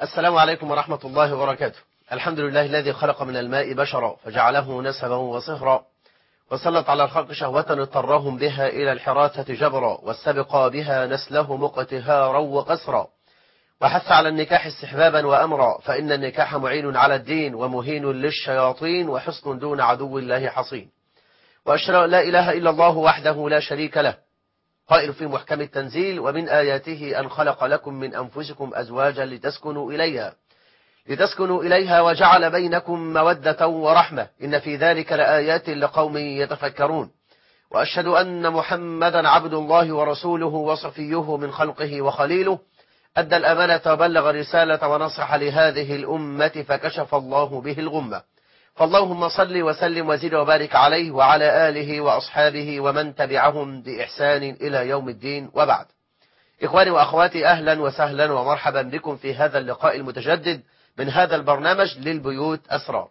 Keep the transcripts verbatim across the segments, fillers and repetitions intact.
السلام عليكم ورحمة الله وبركاته. الحمد لله الذي خلق من الماء بشرا فجعله نسبا وصهرا، وسلط على الخلق شهوة اضطرهم بها إلى الحراثة جبرا، واستبقى بها نسلهم اقتهارا وقسرا، وحث على النكاح استحبابا وأمرا، فإن النكاح معين على الدين ومهين للشياطين، وحصن دون عدو الله حصين. وأشهد أن لا إله إلا الله وحده لا شريك له، قائل في محكم التنزيل: ومن آياته أن خلق لكم من أنفسكم أزواجا لتسكنوا إليها لتسكنوا إليها وجعل بينكم مودة ورحمة، إن في ذلك لآيات لقوم يتفكرون. وأشهد أن محمدا عبد الله ورسوله وصفيه من خلقه وخليله، أدى الأمانة وبلغ الرسالة ونصح لهذه الأمة فكشف الله به الغمة. فاللهم صل وسلم وزد وبارك عليه وعلى آله وأصحابه ومن تبعهم بإحسان إلى يوم الدين، وبعد. إخواني وأخواتي، أهلا وسهلا ومرحبا بكم في هذا اللقاء المتجدد من هذا البرنامج للبيوت أسرار.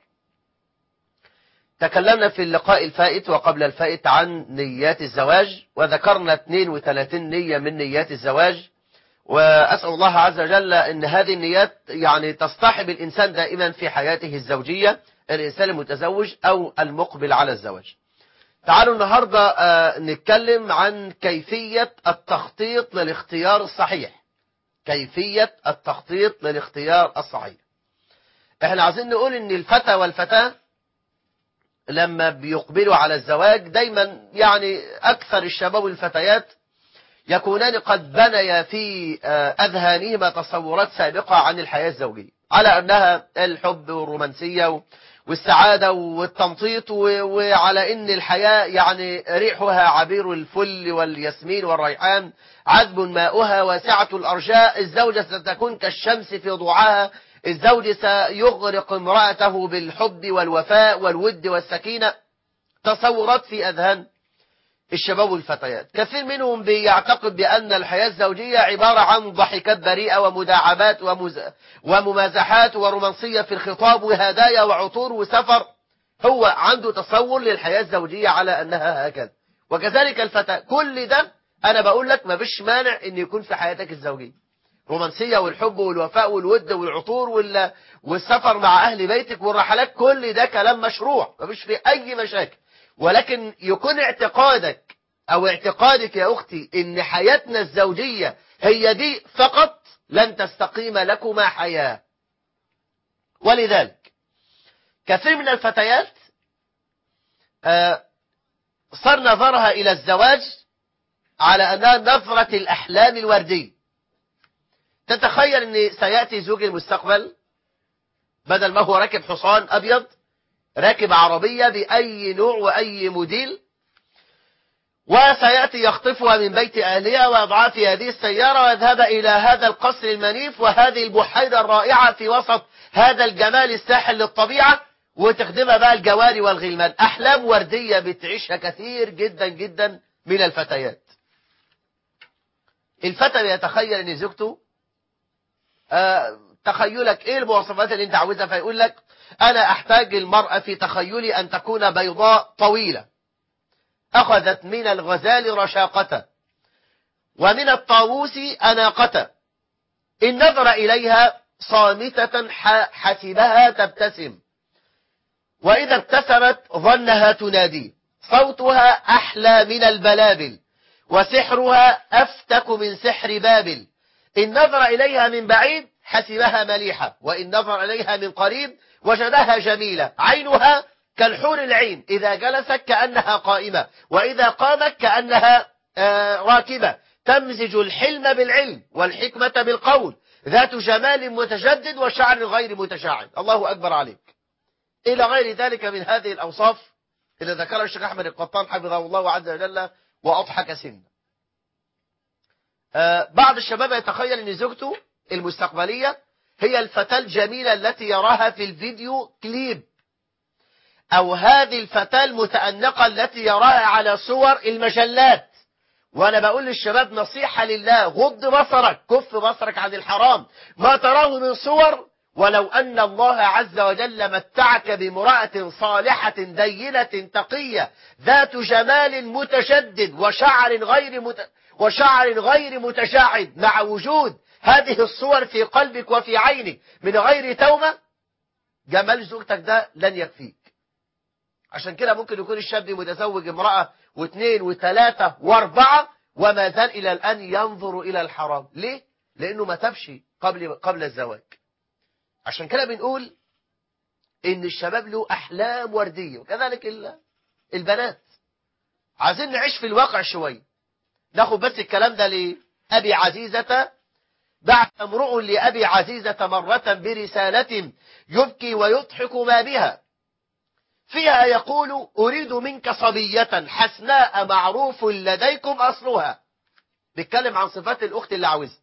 تكلمنا في اللقاء الفائت وقبل الفائت عن نيات الزواج، وذكرنا اثنين وثلاثين نية من نيات الزواج، وأسأل الله عز وجل أن هذه النيات يعني تصطحب الإنسان دائما في حياته الزوجية، الإنسان المتزوج أو المقبل على الزواج. تعالوا النهاردة آه نتكلم عن كيفية التخطيط للاختيار الصحيح. كيفية التخطيط للاختيار الصحيح. احنا عايزين نقول ان الفتى والفتاة لما بيقبلوا على الزواج دايما يعني أكثر الشباب والفتيات يكونان قد بنيا في أذهانهما تصورات سابقة عن الحياة الزوجية، على أنها الحب والرومانسية والسعادة والتمطيط، وعلى أن الحياة يعني ريحها عبير الفل والياسمين والريحان، عذب ماؤها واسعة الأرجاء، الزوجة ستكون كالشمس في ضوعها، الزوج سيغرق امرأته بالحب والوفاء والود والسكينة. تصورات في أذهان الشباب والفتيات. كثير منهم بيعتقد بأن الحياة الزوجية عبارة عن ضحكات بريئة ومداعبات ومز... وممازحات ورومانسية في الخطاب وهدايا وعطور وسفر. هو عنده تصور للحياة الزوجية على أنها هكذا، وكذلك الفتاة. كل ده أنا بقول لك ما فيش مانع أن يكون في حياتك الزوجية رومانسية والحب والوفاء والود والعطور وال... والسفر مع أهل بيتك والرحلات. كل ده كلام مشروع، ما فيش فيه أي مشاكل، ولكن يكون اعتقادك أو اعتقادك يا أختي إن حياتنا الزوجية هي دي فقط، لن تستقيم لكما حياة. ولذلك كثير من الفتيات صار نظرها إلى الزواج على أنها نظرة الأحلام الوردية. تتخيل أن سيأتي زوج المستقبل بدل ما هو راكب حصان أبيض، راكب عربية بأي نوع وأي موديل، وسيأتي يخطفها من بيت أهلها ويضعها في هذه السيارة ويذهب إلى هذا القصر المنيف وهذه البحيرة الرائعة في وسط هذا الجمال الساحل للطبيعة، وتخدمها بقى الجواري والغلمان. أحلام وردية بتعيشها كثير جدا جدا من الفتيات. الفتى يتخيل أن زوجته آه تخيلك إيه المواصفات اللي أنت عاوزها، فيقول لك أنا أحتاج المرأة في تخيلي أن تكون بيضاء طويلة، أخذت من الغزال رشاقة، ومن الطاووس أناقة، إن نظر إليها صامتة حسبها تبتسم، وإذا ابتسمت ظنها تنادي، صوتها أحلى من البلابل، وسحرها أفتك من سحر بابل، إن نظر إليها من بعيد حسبها مليحة، وإن نظر إليها من قريب وجدها جميلة، عينها كالحور العين، إذا جلست كأنها قائمة، وإذا قامت كأنها راكبة، تمزج الحلم بالعلم والحكمة بالقول، ذات جمال متجدد وشعر غير متشعب. الله أكبر عليك. إلى غير ذلك من هذه الأوصاف اللي ذكرها الشيخ أحمد القطان حفظه الله عز وجل وأضحك سنة. بعض الشباب يتخيل أن زوجته المستقبلية هي الفتاة الجميلة التي يراها في الفيديو كليب، أو هذه الفتاة المتأنقة التي يراها على صور المجلات. وأنا بقول للشباب نصيحة لله: غض بصرك، كف بصرك عن الحرام، ما تراه من صور. ولو أن الله عز وجل متعك بامرأة صالحة دينة تقية ذات جمال متشدد وشعر غير مت... وشعر غير متشعب، مع وجود هذه الصور في قلبك وفي عينك من غير توبة، جمال زوجتك ده لن يكفيك. عشان كده ممكن يكون الشاب متزوج امرأة واثنين وثلاثة واربعة وما زال إلى الآن ينظر إلى الحرام. ليه؟ لأنه ما تبش قبل قبل الزواج. عشان كده بنقول إن الشباب له أحلام وردية، وكذلك البنات. عايزين نعيش في الواقع شوية. ناخد بس الكلام ده لأبي عزيزة. بعث امرؤ لأبي عزيزة مرة برسالة يبكي ويضحك ما بها، فيها يقول: أريد منك صبية حسناء معروف لديكم أصلها. بيتكلم عن صفات الأخت اللي عاوزها.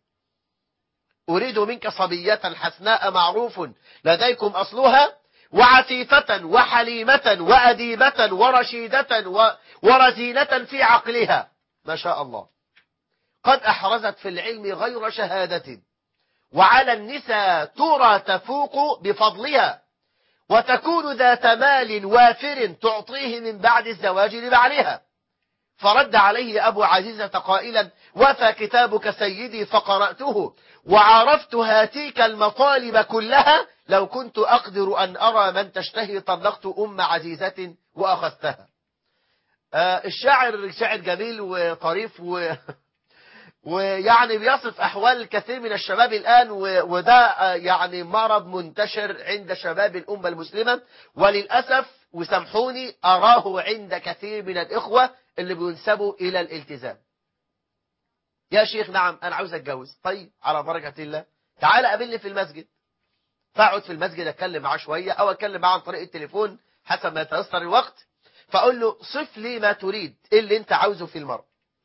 أريد منك صبية حسناء معروف لديكم أصلها، وعفيفة وحليمة وأديبة ورشيدة ورزينة في عقلها، ما شاء الله، قد أحرزت في العلم غير شهادة، وعلى النساء ترى تفوق بفضلها، وتكون ذات مال وافر تعطيه من بعد الزواج لبعلها. فرد عليه أبو عزيزة قائلا: وفى كتابك سيدي فقرأته، وعرفت هاتيك المطالب كلها، لو كنت أقدر أن أرى من تشتهي طلقت أم عزيزة وأخذتها. آه الشاعر شاعر جميل وطريف و... ويعني بيصف أحوال كثير من الشباب الآن، وده يعني مرض منتشر عند شباب الأمة المسلمة، وللأسف وسامحوني أراه عند كثير من الإخوة اللي بينسبوا إلى الالتزام. يا شيخ نعم أنا عاوز أتجوز، طيب على بركة الله تعال قابلني في المسجد، فأقعد في المسجد أتكلم معاه شوية، أو أتكلم معاه عن طريق التليفون حسب ما يتيسر الوقت، فأقول له صف لي ما تريد، إيه اللي أنت عاوزه في المرء،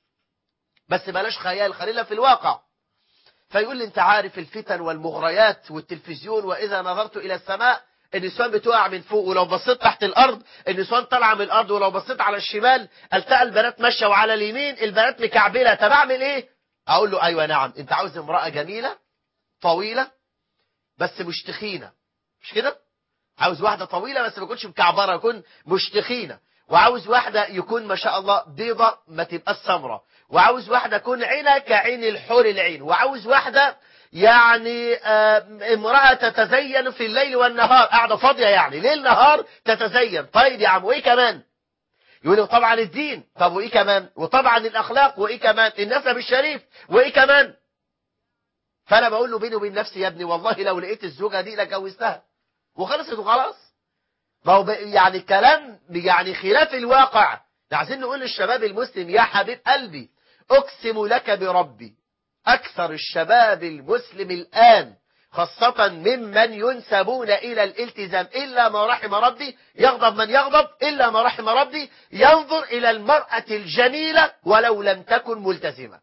بس بلاش خيال، خلينا في الواقع. فيقول لي: انت عارف الفتن والمغريات والتلفزيون، واذا نظرت الى السماء النسوان بتقع من فوق، ولو بصيت تحت الارض النسوان طالعه من الارض، ولو بصيت على الشمال التقى البنات ماشيه، وعلى اليمين البنات مكعبله، طب اعمل ايه؟ اقول له: ايوه نعم، انت عاوز امراه جميله طويله بس مش تخينه، مش كده؟ عاوز واحده طويله بس ما تكونش مكعبره، يكون مش تخينه، وعاوز واحده يكون ما شاء الله بيضه ما تبقاش سمراء، وعاوز واحدة تكون عينها كعين الحور العين، وعاوز واحدة يعني امرأة تتزين في الليل والنهار، قاعدة فاضية يعني ليل نهار تتزين. طيب يا عم وإيه كمان؟ يقول طبعا الدين، طب وإيه كمان؟ وطبعا الأخلاق، وإيه كمان؟ النسب الشريف، وإيه كمان؟ فأنا بقول له بيني وبين نفسي: يا ابني والله لو لقيت الزوجة دي لجوزتها وخلصت وخلاص. ما هو يعني الكلام يعني خلاف الواقع. عايزين نقول للشباب المسلم: يا حبيب قلبي أقسم لك بربي أكثر الشباب المسلم الآن خاصة ممن ينسبون إلى الالتزام إلا ما رحم ربي، يغضب من يغضب إلا ما رحم ربي، ينظر إلى المرأة الجميلة ولو لم تكن ملتزمة.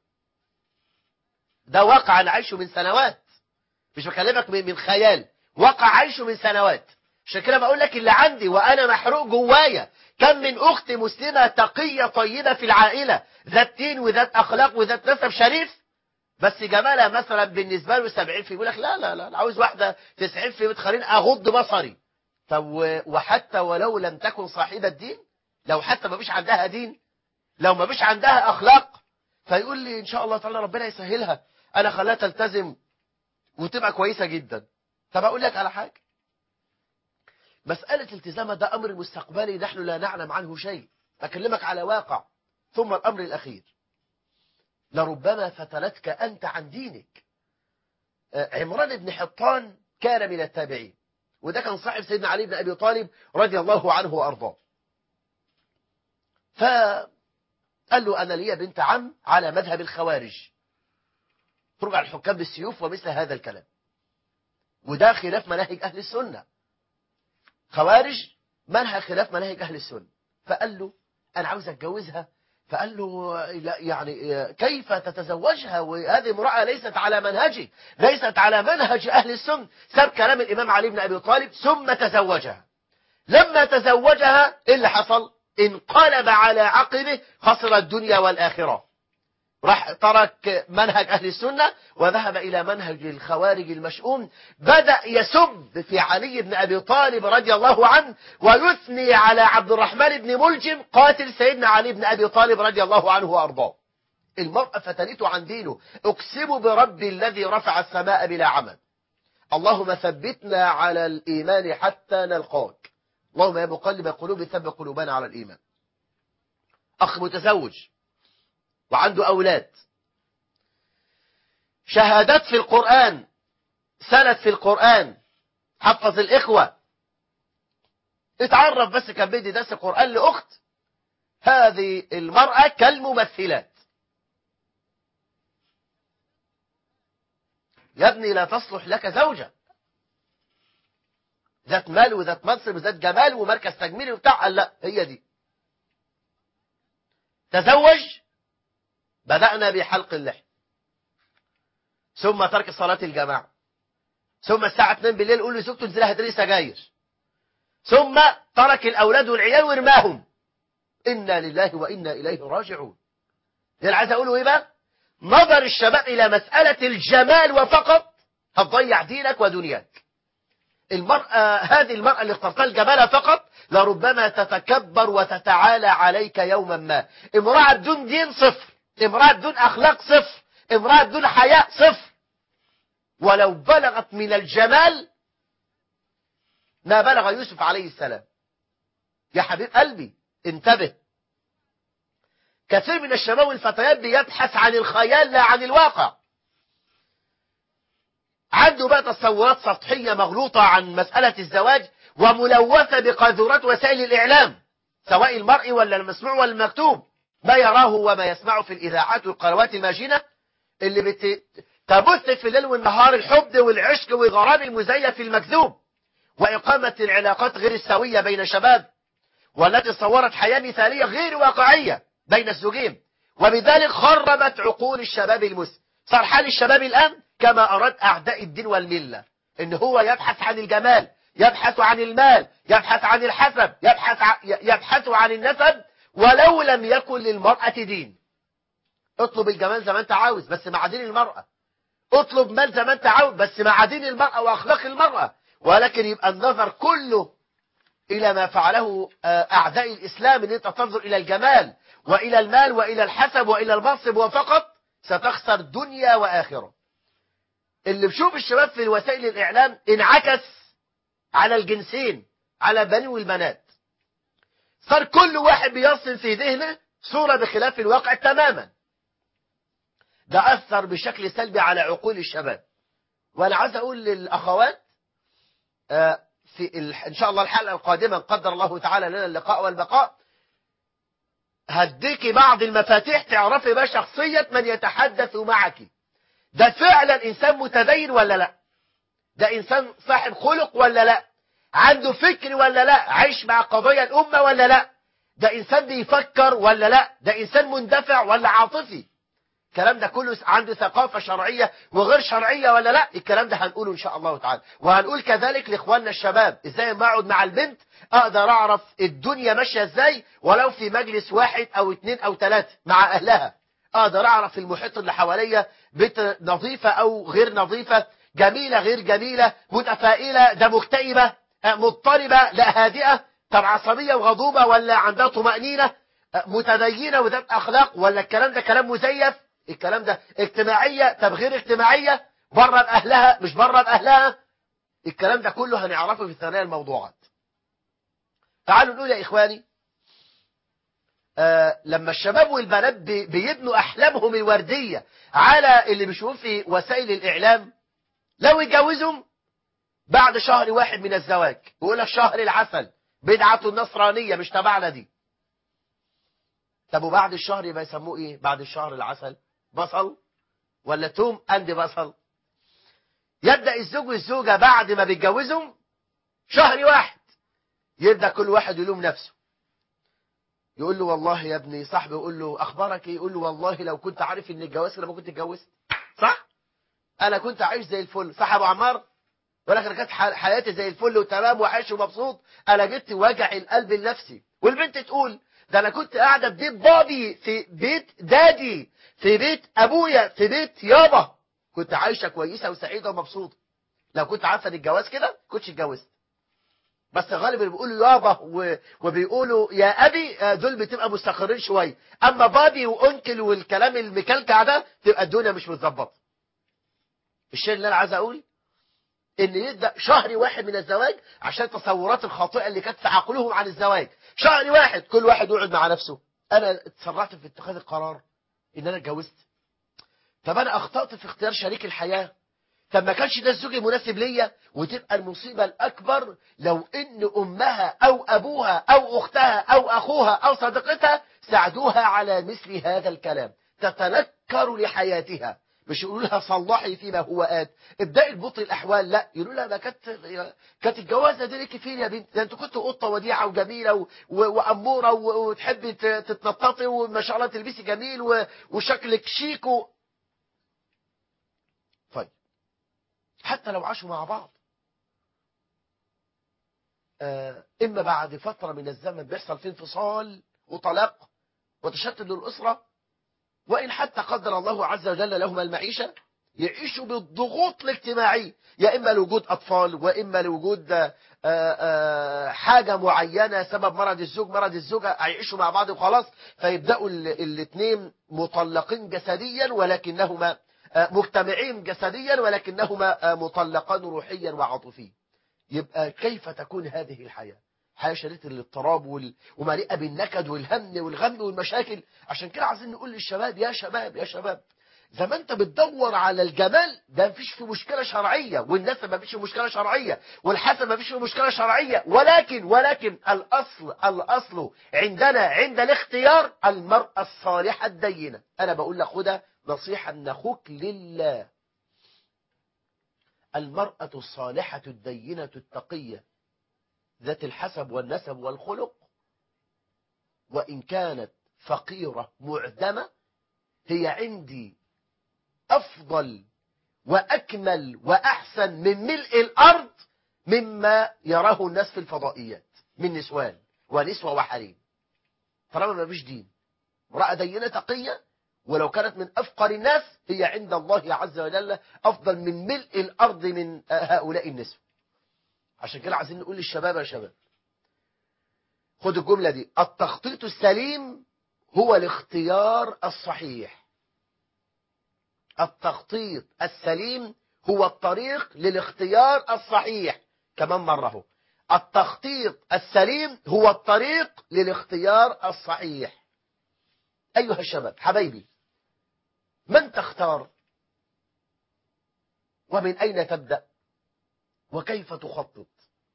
ده واقع عايشه من سنوات، مش بكلمك من خيال، واقع عايشه من سنوات. عشان كده بقول لك اللي عندي وأنا محروق جوايا، كم من أخت مسلمة تقية طيبة في العائلة، ذات دين وذات أخلاق وذات نسب شريف، بس جمالها مثلا بالنسبة له سبعين في، يقول لك لا لا لا عاوز واحدة تسعين في بتخليني أغض بصري. طب وحتى ولو لم تكن صاحبة دين، لو حتى ما فيش عندها دين، لو ما فيش عندها أخلاق، فيقول لي إن شاء الله تعالى ربنا يسهلها، أنا خلاها تلتزم وتبقى كويسة جدا. طب أقول لك على حاجة، مسألة التزامها ده أمر مستقبلي نحن لا نعلم عنه شيء، أكلمك على واقع. ثم الأمر الأخير، لربما فتنتك أنت عن دينك. عمران بن حطان كان من التابعين، وده كان صاحب سيدنا علي بن أبي طالب رضي الله عنه وأرضاه. فقال له: أنا لي بنت عم على مذهب الخوارج، ترجع الحكام بالسيوف ومثل هذا الكلام، وده خلاف مناهج أهل السنة. خوارج منهج خلاف مناهج أهل السنة. فقال له: أنا عاوز أتجوزها. فقال له: يعني كيف تتزوجها وهذه امرأة ليست على منهجي، ليست على منهج أهل السنة. ساب كلام الإمام علي بن أبي طالب ثم تزوجها. لما تزوجها إيه اللي حصل؟ انقلب على عقبه، خسر الدنيا والآخرة. راح ترك منهج أهل السنة وذهب إلى منهج الخوارج المشؤوم، بدأ يسب في علي بن أبي طالب رضي الله عنه، ويثني على عبد الرحمن بن ملجم قاتل سيدنا علي بن أبي طالب رضي الله عنه وأرضاه. المرأة فتنته عن دينه. أقسم برب الذي رفع السماء بلا عمد، اللهم ثبتنا على الإيمان حتى نلقاك، اللهم يا مقلب القلوب ثبت قلوبنا على الإيمان. أخ متزوج وعنده أولاد، شهادات في القرآن، سند في القرآن، حفظ الإخوة، اتعرف بس كان بدي درس القرآن لأخت، هذه المرأة كالممثلات. يا ابني لا تصلح لك زوجة ذات مال وذات منصب وذات جمال ومركز تجميلي وبتاع، لا هي دي. تزوج، بدأنا بحلق اللحم، ثم ترك صلاة الجماعة، ثم الساعة اتنين بالليل يقول لزوجته انزلها هدري سجاير، ثم ترك الأولاد والعيال ورماهم. إنا لله وإنا إليه راجعون. اللي عايز أقوله إيه بقى؟ نظر الشباب إلى مسألة الجمال وفقط هتضيع دينك ودنياك. المرأة، هذه المرأة اللي اخترتها الجمال فقط لربما تتكبر وتتعالى عليك يوما ما. امرأة بدون دين صفر، امرأة بدون أخلاق صفر، امرأة بدون حياء صفر. ولو بلغت من الجمال ما بلغ يوسف عليه السلام. يا حبيب قلبي انتبه. كثير من الشباب والفتيات بيبحث عن الخيال لا عن الواقع. عنده بقى تصورات سطحية مغلوطة عن مسألة الزواج وملوثة بقاذورات وسائل الإعلام، سواء المرئي ولا المسموع ولا المكتوب. ما يراه وما يسمعه في الإذاعات والقنوات الماجنة اللي بتبث في الليل والنهار الحب والعشق والغرام المزيف المكذوب، وإقامة العلاقات غير السوية بين الشباب، والتي صورت حياة مثالية غير واقعية بين الزوجين، وبذلك خربت عقول الشباب المسلم. صار حال الشباب الآن كما أراد أعداء الدين والملة، إن هو يبحث عن الجمال، يبحث عن المال، يبحث عن الحسب، يبحث عن, يبحث عن النسب، ولو لم يكن للمرأة دين. اطلب الجمال زي ما انت عاوز بس مع دين المرأة، اطلب مال زي ما انت عاوز بس مع دين المرأة وأخلاق المرأة، ولكن يبقى النظر كله إلى ما فعله أعداء الإسلام، إن أنت تنظر إلى الجمال وإلى المال وإلى الحسب وإلى المنصب وفقط، ستخسر دنيا وآخرة. اللي بشوف الشباب في وسائل الإعلام انعكس على الجنسين، على البنين والبنات. صار كل واحد بيصل في ذهنه صورة بخلاف الواقع تماما. ده أثر بشكل سلبي على عقول الشباب. وأنا عايز أقول للأخوات في إن شاء الله الحلقة القادمة قدر الله تعالى لنا اللقاء والبقاء، هديكي بعض المفاتيح تعرفي بقى شخصية من يتحدث معك. ده فعلا إنسان متدين ولا لا؟ ده إنسان صاحب خلق ولا لا؟ عنده فكر ولا لا؟ عايش مع قضايا الأمة ولا لا؟ ده إنسان بيفكر ولا لا؟ ده إنسان مندفع ولا عاطفي؟ الكلام ده كله عنده ثقافة شرعية وغير شرعية ولا لا؟ الكلام ده هنقوله إن شاء الله تعالى. وهنقول كذلك لإخواننا الشباب إزاي ما أقعد مع البنت أقدر أعرف الدنيا ماشية إزاي، ولو في مجلس واحد أو اتنين أو تلاتة مع أهلها أقدر أعرف المحيط اللي حواليا، بيت نظيفة أو غير نظيفة، جميلة غير جميلة، متفائلة ده مكتئبة، مضطربة لا هادئة، طب عصبية وغضوبة ولا عندها طمأنينة، متدينة وذات أخلاق ولا الكلام ده كلام مزيف، الكلام ده اجتماعية طب غير اجتماعية، بره بأهلها مش بره بأهلها. الكلام ده كله هنعرفه في ثنايا الموضوعات. تعالوا نقول يا إخواني، آه لما الشباب والبنات بي بيبنوا أحلامهم الوردية على اللي بيشوفوه في وسائل الإعلام، لو يتجوزهم بعد شهر واحد من الزواج يقول لك شهر العسل، بدعة النصرانية مش تبعنا دي. طب وبعد الشهر يبقى يسموه ايه؟ بعد الشهر العسل بصل ولا توم اند بصل. يبدأ الزوج والزوجة بعد ما بيتجوزهم شهر واحد يبدأ كل واحد يلوم نفسه، يقول له والله يا ابني، صاحبي يقول له اخبارك ايه، يقول له والله لو كنت عارف ان الجواز لما كنت اتجوزت صح، انا كنت عايش زي الفل صح ابو عمار، ولكن كانت حياتي زي الفل وتمام وعايش ومبسوط، انا جبت وجع القلب النفسي. والبنت تقول ده انا كنت قاعده في بيت بابي، في بيت دادي، في بيت ابويا، في بيت يابا، كنت عايشه كويسه وسعيده ومبسوطه، لو كنت عارفه ان الجواز كده كنتش اتجوزت. بس غالبا اللي بيقولوا يابا وبيقولوا يا ابي دول بتبقى مستقرين شويه، اما بابي وانكل والكلام المكلكع ده تبقى الدنيا مش متظبطه. الشيء اللي انا عايز اقول ان يبدا شهر واحد من الزواج عشان التصورات الخاطئه اللي كانت في عقلهم عن الزواج، شهر واحد كل واحد يقعد مع نفسه، انا اتسرعت في اتخاذ القرار ان انا اتجوزت، طب انا اخطات في اختيار شريك الحياه، طب ما كانش ده الزوج المناسب ليا، وتبقى المصيبه الاكبر لو ان امها او ابوها او اختها او اخوها او صديقتها ساعدوها على مثل هذا الكلام، تتنكر لحياتها، مش يقولوا لها صلحي فيما هو آت، ابدأي ببطء الأحوال، لا يقولوا لها ما كانت كانت الجوازة دي ليكي فين يا بنت، ده انت كنت قطة وديعة وجميلة و... و... وأمورة و... وتحبي ت- تتنططي وما شاء الله تلبسي جميل و... وشكلك شيك و... طيب حتى لو عاشوا مع بعض آه إما بعد فترة من الزمن بيحصل فيه انفصال وطلاق وتشتت للأسرة، وإن حتى قدر الله عز وجل لهما المعيشة يعيشوا بالضغوط الاجتماعية، يا إما لوجود أطفال وإما لوجود آه، آه، حاجة معينة سبب مرض الزوج مرض الزوجة، هيعيشوا مع بعض وخلاص، فيبدأوا الاثنين مطلقين جسديا ولكنهما آه، مجتمعين جسديا ولكنهما آه، مطلقان روحيا وعاطفيا. يبقى كيف تكون هذه الحياة؟ حياة شديدة الاضطراب وال... ومليئة بالنكد والهم والغم والمشاكل. عشان كده عايزين نقول للشباب يا شباب يا شباب، زي ما انت بتدور على الجمال ده مفيش في مشكلة شرعية، والنسب مفيش في مشكلة شرعية، والحسب مفيش في مشكلة شرعية، ولكن ولكن الأصل الأصل عندنا عند الاختيار المرأة الصالحة الدينة. أنا بقول لك خدها نصيحة من أخوك لله، المرأة الصالحة الدينة التقية ذات الحسب والنسب والخلق، وإن كانت فقيرة معدمة، هي عندي أفضل وأكمل وأحسن من ملء الأرض مما يراه الناس في الفضائيات من نسوان ونسوة وحريم. طالما ما فيش دين، امرأة دينة تقية ولو كانت من أفقر الناس هي عند الله عز وجل أفضل من ملء الأرض من هؤلاء النسوة. عشان كده عايزين نقول للشباب يا شباب، خد الجملة دي، التخطيط السليم هو الاختيار الصحيح. التخطيط السليم هو الطريق للاختيار الصحيح. كمان مرة هو التخطيط السليم هو الطريق للاختيار الصحيح. أيها الشباب حبايبي، من تختار ومن أين تبدأ وكيف تخطط؟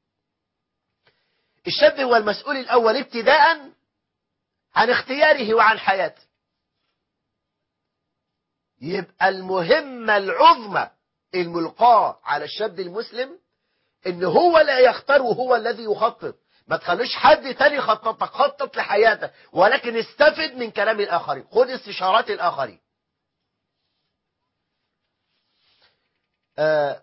الشاب هو المسؤول الأول ابتداء عن اختياره وعن حياته. يبقى المهمة العظمى الملقاة على الشاب المسلم ان هو لا يختار وهو الذي يخطط. ما تخليش حد تاني يخططك، خطط لحياتك ولكن استفد من كلام الآخرين، خد استشارات الآخرين. آه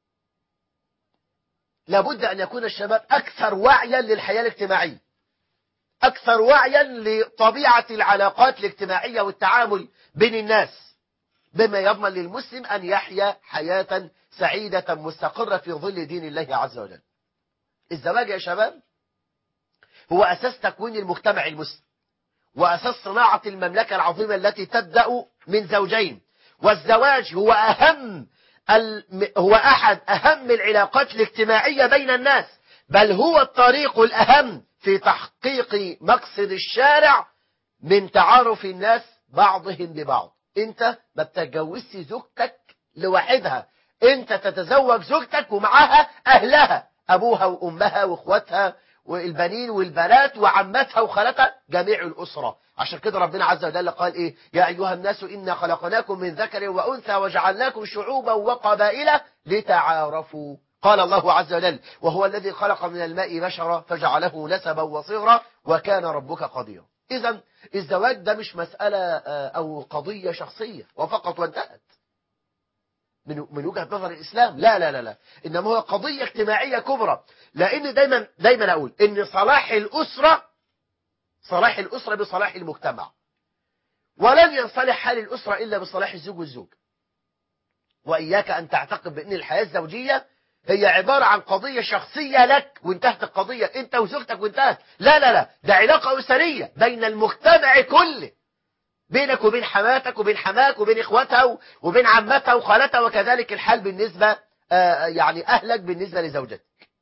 لابد أن يكون الشباب أكثر وعيا للحياة الاجتماعية، أكثر وعيا لطبيعة العلاقات الاجتماعية والتعامل بين الناس، بما يضمن للمسلم أن يحيا حياة سعيدة مستقرة في ظل دين الله عز وجل. الزواج يا شباب هو أساس تكوين المجتمع المسلم، وأساس صناعة المملكة العظيمة التي تبدأ من زوجين. والزواج هو أهم هو أحد أهم العلاقات الاجتماعية بين الناس، بل هو الطريق الأهم في تحقيق مقصد الشارع من تعارف الناس بعضهم ببعض. انت ما بتتجوزش زوجتك لوحدها، انت تتزوج زوجتك ومعها اهلها، ابوها وامها واخواتها والبنين والبنات وعمتها وخالتها، جميع الاسره. عشان كده ربنا عز وجل قال ايه؟ يا ايها الناس انا خلقناكم من ذكر وانثى وجعلناكم شعوبا وقبائل لتعارفوا. قال الله عز وجل وهو الذي خلق من الماء بشرا فجعله نسبا وصغرا وكان ربك قديرا. إذا الزواج ده مش مسألة أو قضية شخصية وفقط وانتهت من من وجهة نظر الإسلام، لا لا لا لا، إنما هو قضية اجتماعية كبرى. لأن دايما دايما أقول إن صلاح الأسرة صلاح الأسرة بصلاح المجتمع، ولن ينصلح حال الأسرة إلا بصلاح الزوج والزوج. وإياك أن تعتقد بأن الحياة الزوجية هي عبارة عن قضية شخصية لك وانتهت القضية انت وزوجتك وانتهت. لا لا لا، ده علاقة أسرية بين المجتمع كله، بينك وبين حماتك وبين حماك وبين اخواتها وبين عمتها وخالتها، وكذلك الحال بالنسبة آه يعني أهلك بالنسبة لزوجتك.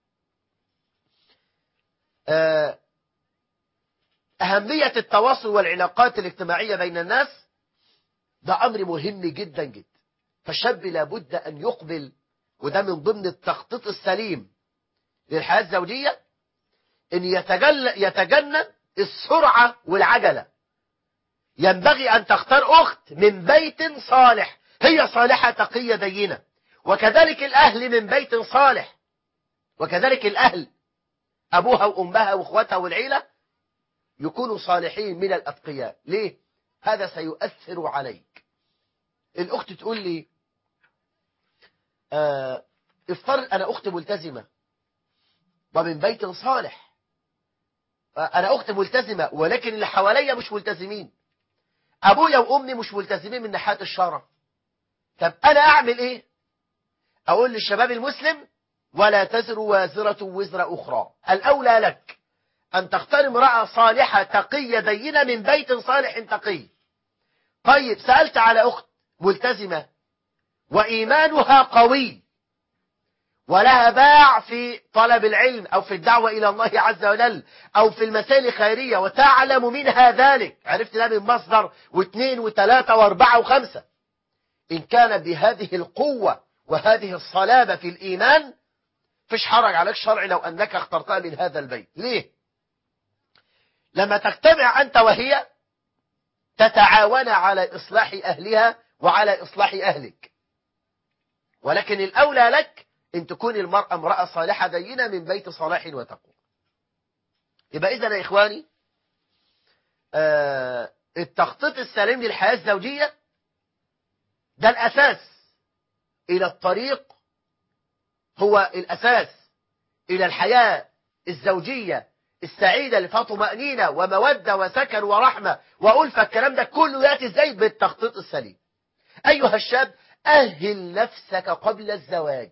آه أهمية التواصل والعلاقات الاجتماعية بين الناس ده أمر مهم جدا جدا. فالشاب لابد أن يقبل، وده من ضمن التخطيط السليم للحياة الزوجية، أن يتجل يتجنب السرعة والعجلة. ينبغي أن تختار أخت من بيت صالح، هي صالحة تقية دينة، وكذلك الأهل من بيت صالح، وكذلك الأهل أبوها وأمها وأخواتها والعيلة يكونوا صالحين من الأتقياء. ليه؟ هذا سيؤثر عليك. الأخت تقول لي آه افترض أنا أخت ملتزمة ومن بيت صالح، أنا أخت ملتزمة ولكن اللي حواليا مش ملتزمين، أبويا وأمي مش ملتزمين من ناحية الشرع، طب أنا أعمل إيه؟ أقول للشباب المسلم ولا تزر وازرة وزر أخرى. الأولى لك أن تختار امرأة صالحة تقية دينة من بيت صالح تقي. طيب سألت على أخت ملتزمة وإيمانها قوي ولها باع في طلب العلم أو في الدعوة إلى الله عز وجل أو في المسائل الخيرية وتعلم منها ذلك، عرفت ده من مصدر واثنين وثلاثة واربعة وخمسة، إن كان بهذه القوة وهذه الصلابة في الإيمان فيش حرج عليك شرعي لو أنك اخترتها من هذا البيت. ليه؟ لما تجتمع أنت وهي تتعاون على إصلاح أهلها وعلى إصلاح أهلك، ولكن الأولى لك أن تكون المرأة امرأة صالحة دينة من بيت صلاح وتقوى. يبقى إذن يا إخواني آه التخطيط السليم للحياة الزوجية ده الأساس إلى الطريق، هو الأساس إلى الحياة الزوجية السعيدة اللي فيها طمأنينة ومودة وسكن ورحمة وألفة. الكلام ده كله يأتي ازاي؟ بالتخطيط السليم. أيها الشاب أهل نفسك قبل الزواج،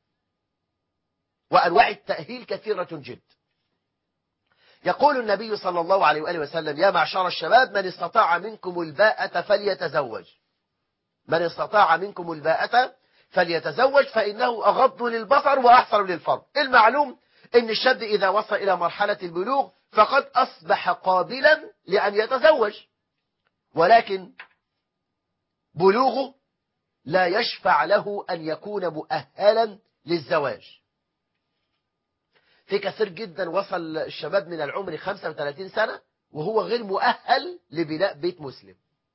وأنواع التأهيل كثيرة جدا. يقول النبي صلى الله عليه وآله وسلم يا معشر الشباب من استطاع منكم الباءة فليتزوج، من استطاع منكم الباءة فليتزوج فإنه أغض للبصر وأحسن للفرج. المعلوم أن الشاب إذا وصل إلى مرحلة البلوغ فقد أصبح قابلا لأن يتزوج، ولكن بلوغه لا يشفع له أن يكون مؤهلا للزواج. في كثير جدا وصل الشباب من العمر خمسة وثلاثين سنة وهو غير مؤهل لبناء بيت مسلم.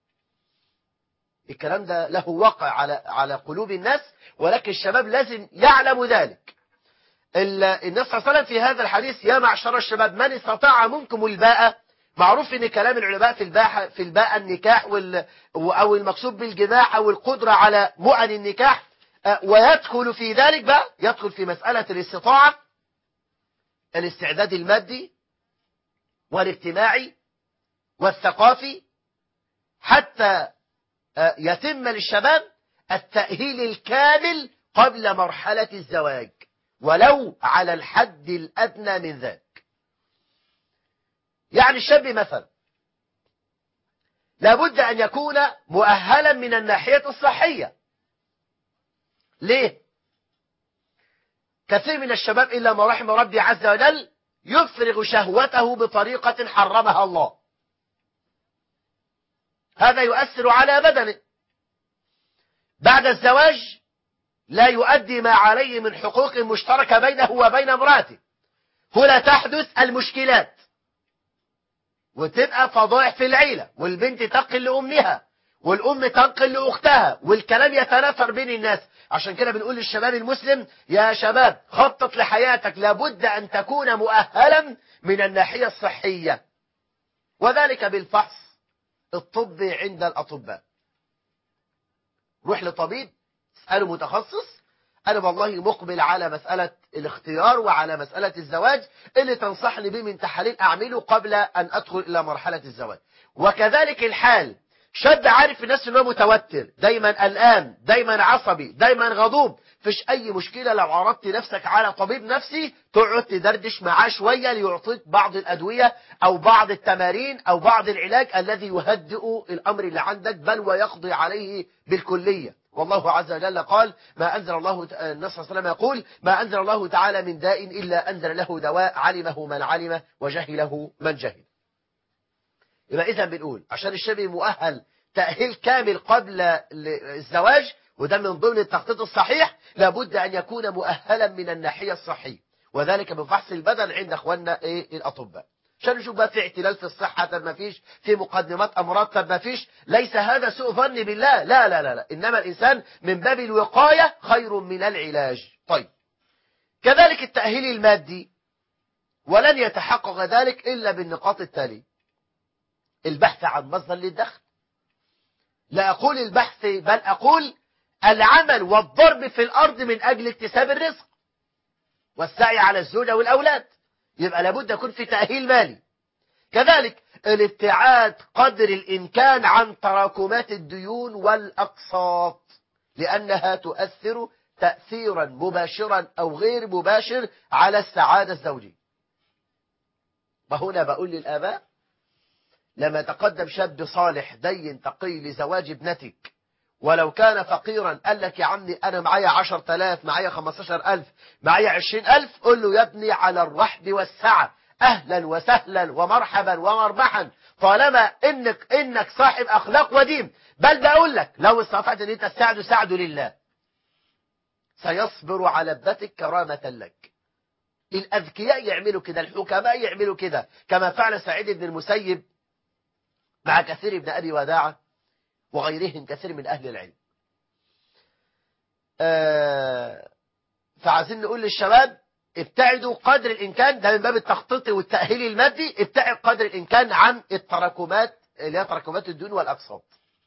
الكلام ده له وقع على على قلوب الناس، ولكن الشباب لازم يعلم ذلك. النبي صلى الله عليه وسلم في هذا الحديث يا معشر الشباب من استطاع منكم الباءة، معروف ان كلام العلماء في الباء في الباء النكاح وال او المقصود بالجماع او القدرة على مؤن النكاح، ويدخل في ذلك بقى يدخل في مسألة الاستطاعة، الاستعداد المادي والاجتماعي والثقافي، حتى يتم للشباب التأهيل الكامل قبل مرحلة الزواج ولو على الحد الأدنى من ذلك. يعني الشاب مثلا لابد أن يكون مؤهلا من الناحية الصحية. ليه؟ كثير من الشباب إلا ما رحم ربي عز وجل يفرغ شهوته بطريقة حرمها الله، هذا يؤثر على بدنه. بعد الزواج لا يؤدي ما عليه من حقوق مشتركة بينه وبين امراته، هنا تحدث المشكلات وتبقى فضائح في العيلة، والبنت تنقل لأمها والأم تنقل لأختها والكلام يتناثر بين الناس. عشان كده بنقول للشباب المسلم يا شباب خطط لحياتك، لابد أن تكون مؤهلا من الناحية الصحية، وذلك بالفحص الطبي عند الأطباء. روح لطبيب اسأله متخصص، أنا والله مقبل على مسألة الاختيار وعلى مسألة الزواج اللي تنصحني به من تحاليل أعمله قبل أن أدخل إلى مرحلة الزواج. وكذلك الحال شاب عارف في نفسه انه متوتر، دايما قلقان، دايما عصبي، دايما غضوب، فيش اي مشكله لو عرضت نفسك على طبيب نفسي تقعد تدردش معاه شويه ليعطيك بعض الادويه او بعض التمارين او بعض العلاج الذي يهدئ الامر اللي عندك، بل ويقضي عليه بالكليه. والله عز وجل قال ما انزل الله، النبي صلى الله عليه وسلم يقول ما انزل الله تعالى من داء الا انزل له دواء علمه من علمه وجهله من جهل. يبقى إذا بنقول عشان الشاب مؤهل تأهيل كامل قبل الزواج، وده من ضمن التخطيط الصحيح، لابد أن يكون مؤهلا من الناحية الصحية، وذلك بفحص البدن عند أخواننا إيه الأطباء. عشان نشوف بقى في اعتلال في الصحة، طب ما فيش، في مقدمات أمراض، طب ما فيش. ليس هذا سوء ظن بالله، لا لا لا لا، إنما الإنسان من باب الوقاية خير من العلاج. طيب، كذلك التأهيل المادي، ولن يتحقق ذلك إلا بالنقاط التالية: البحث عن مصدر للدخل. لا أقول البحث، بل أقول العمل والضرب في الأرض من أجل اكتساب الرزق والسعي على الزوجة والأولاد. يبقى لابد يكون في تأهيل مالي. كذلك الابتعاد قدر الإمكان عن تراكمات الديون والأقساط، لأنها تؤثر تأثيرا مباشرا أو غير مباشر على السعادة الزوجية. وهنا بقول للآباء: لما تقدم شاب صالح دين تقي لزواج ابنتك، ولو كان فقيرا، قال لك يا عمي أنا معايا عشر تلاف، معايا خمستاشر ألف، معايا عشرين ألف، قل له يا ابني على الرحب والسعة، أهلا وسهلا ومرحبا ومربحا، طالما إنك, إنك صاحب أخلاق ودين. بل بقول لك لو استطعت أن أنت تساعده، ساعده لله، سيصبر على ابنتك كرامة لك. الأذكياء يعملوا كده، الحكماء يعملوا كده، كما فعل سعيد بن المسيب مع كثير بن أبي وداعة وغيرهم كثير من أهل العلم. آه فعايزين نقول للشباب: ابتعدوا قدر الإمكان، ده من باب التخطيط والتأهيل المادي، ابتعد قدر الإمكان عن التراكمات اللي هي تراكمات الديون والأقساط.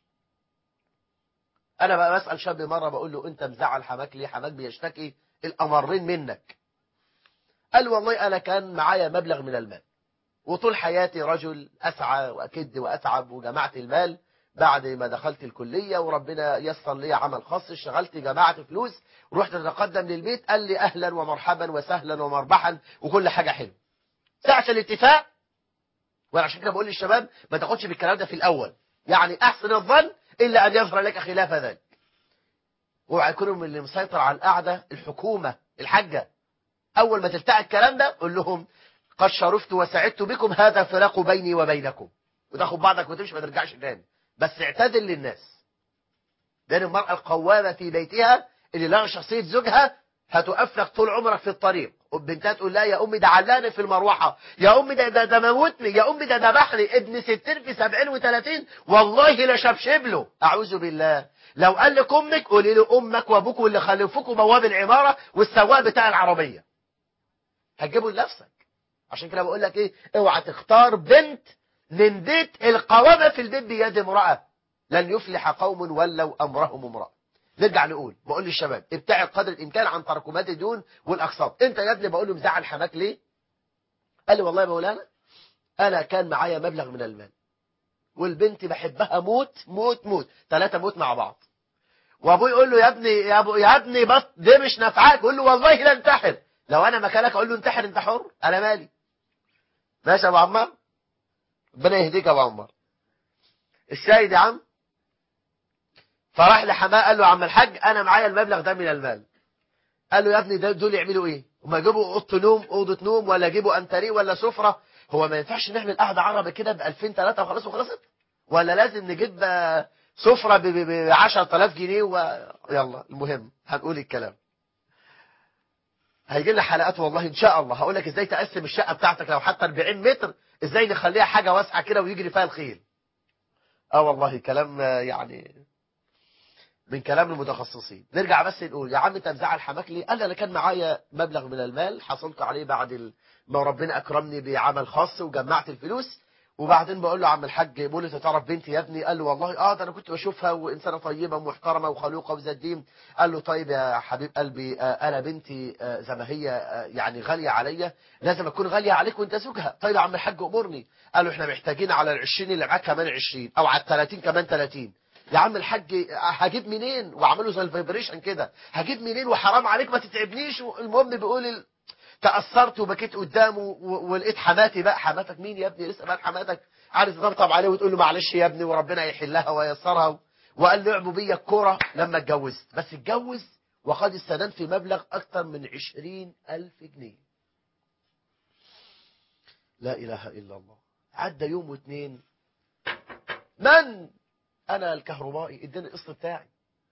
أنا بقى بسأل شاب مرة بقول له: أنت مزعل حماك ليه؟ حماك بيشتكي الأمرين منك. قال: والله أنا كان معايا مبلغ من المال، وطول حياتي رجل أسعى وأكد وأتعب وجمعت المال بعد ما دخلت الكلية، وربنا يسر لي عمل خاص، اشتغلت جمعت فلوس، ورحت أتقدم للبيت، قال لي أهلا ومرحبا وسهلا ومربحا وكل حاجة حلوة. ساعة الاتفاق، وأنا عشان كده بقول للشباب ما تاخدش بالكلام ده في الأول، يعني أحسن الظن إلا أن يظهر لك خلاف ذلك. ويكونوا من اللي مسيطر على القعدة الحكومة الحاجة، أول ما تلتقى الكلام ده قول لهم: قد شرفت وسعدت بكم، هذا فراق بيني وبينكم، وتاخد بعضك وتمشي ما ترجعش تاني، بس اعتدل للناس. لأن المرأة القوامة في بيتها اللي لها شخصية زوجها هتقف لك طول عمرك في الطريق، وبنتها تقول: لا يا أمي ده علاني في المروحة، يا أمي ده ده, ده موتني، يا أمي ده ذبحني، ابن ستين في سبعين وثلاثين والله لشبشب له. أعوذ بالله. لو قال لك أمك قولي له أمك وأبوك واللي خلفوكوا بواب العمارة والسواق بتاع العربية، هتجيبوا لنفسك. عشان كده بقول لك ايه: اوعى تختار بنت من بيت القوامة في البيت بيد امرأة، لن يفلح قوم ولوا امرهم امرأة. نرجع نقول، بقول للشباب: ابتعد قدر الامكان عن تراكمات الديون والاقساط. انت يا ابني بقول له: مزعل حماك ليه؟ قال لي: والله يا مولانا انا كان معايا مبلغ من المال، والبنت بحبها موت موت موت، ثلاثة موت مع بعض، وابوي يقول له: يا ابني يا ابو يا ابني بس دي مش نافعاك. يقول له: والله لا انتحر. لو انا مكانك اقول له: انتحر انت حر، انا مالي. ماشي يا ابو عمار، ربنا يهديك يا ابو عمار. الشاهد يا عم، فراح لحماه قال له: يا عم الحاج انا معايا المبلغ ده من المال. قال له: يا ابني دول يعملوا ايه؟ هم يجيبوا اوضه نوم اوضه نوم ولا يجيبوا انتريه ولا سفره؟ هو ما ينفعش نعمل قعده عربي كده ب ألفين وثلاثة وخلاص وخلصت؟ ولا لازم نجيب سفره ب عشرة آلاف جنيه ويلا؟ المهم هنقول الكلام، هيجي لنا حلقات والله ان شاء الله هقول لك ازاي تقسم الشقه بتاعتك لو حتى أربعين متر، ازاي نخليها حاجه واسعه كده ويجري فيها الخيل. اه والله كلام يعني من كلام المتخصصين. نرجع بس نقول: يا عم انت مزعل حماك ليه؟ قال لي: انا كان معايا مبلغ من المال حصلت عليه بعد ما ربنا اكرمني بعمل خاص وجمعت الفلوس، وبعدين بقول له عم الحاج، بقول له انت تعرف بنتي يا ابني؟ قال له والله اه ده انا كنت بشوفها وانسانه طيبه ومحترمه وخلوقه وذات دين. قال له طيب يا حبيب قلبي، آه انا بنتي آه زي ما هي آه يعني غاليه عليا، لازم اكون غاليه عليك وانت زوجها. طيب يا عم الحاج امرني. قال له احنا محتاجين على ال عشرين اللي معاك كمان عشرين، او على ال ثلاثين كمان ثلاثين. يا عم الحاج هجيب منين؟ وعمله زي الفايبريشن كده، هجيب منين وحرام عليك ما تتعبنيش. المهم بيقول ال... تأثرت وبكيت قدامه ولقيت حماتي بقى. حماتك مين يا ابني؟ لسه بقى حماتك عارف تطبطب عليه وتقول له معلش يا ابني وربنا يحلها ويسرها. وقال لعبوا بيا الكوره لما اتجوزت، بس اتجوز وخد السداد في مبلغ اكتر من عشرين الف جنيه. لا اله الا الله. عدى يوم واثنين، من؟ انا الكهربائي اديني القسط بتاعي.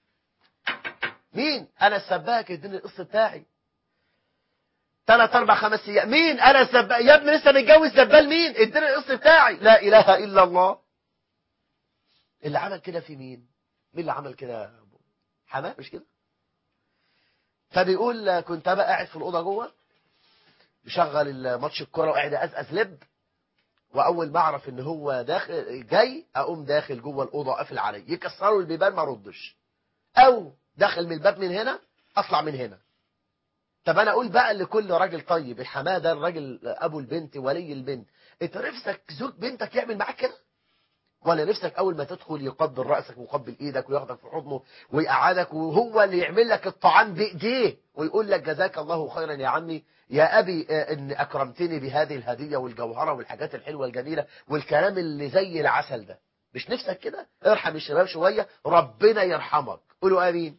مين؟ انا السباك اديني القسط بتاعي. ثلاث اربع خمس ايام، مين؟ انا السباك يا ابني لسه متجوز زبال، مين؟ اديني القسط بتاعي. لا اله الا الله. اللي عمل كده في مين؟ مين اللي عمل كده؟ حماه مش كده؟ فبيقول كنت بقى قاعد في الاوضه جوه مشغل ماتش الكوره وقاعد ازقز لب، واول ما اعرف ان هو داخل جاي اقوم داخل جوه الاوضه قافل عليه، يكسروا البيبان ما ردش، او داخل من الباب من هنا اطلع من هنا. طب انا اقول بقى لكل راجل طيب، الحماه ده الراجل ابو البنت ولي البنت، انت نفسك زوج بنتك يعمل معاك كده؟ ولا نفسك اول ما تدخل يقبل راسك ويقبل ايدك وياخدك في حضنه ويقعدك وهو اللي يعمل لك الطعام بايديه ويقول لك جزاك الله خيرا يا عمي يا ابي ان اكرمتني بهذه الهديه والجوهره والحاجات الحلوه الجميله والكلام اللي زي العسل ده؟ مش نفسك كده؟ ارحم الشباب شويه ربنا يرحمك. قولوا امين.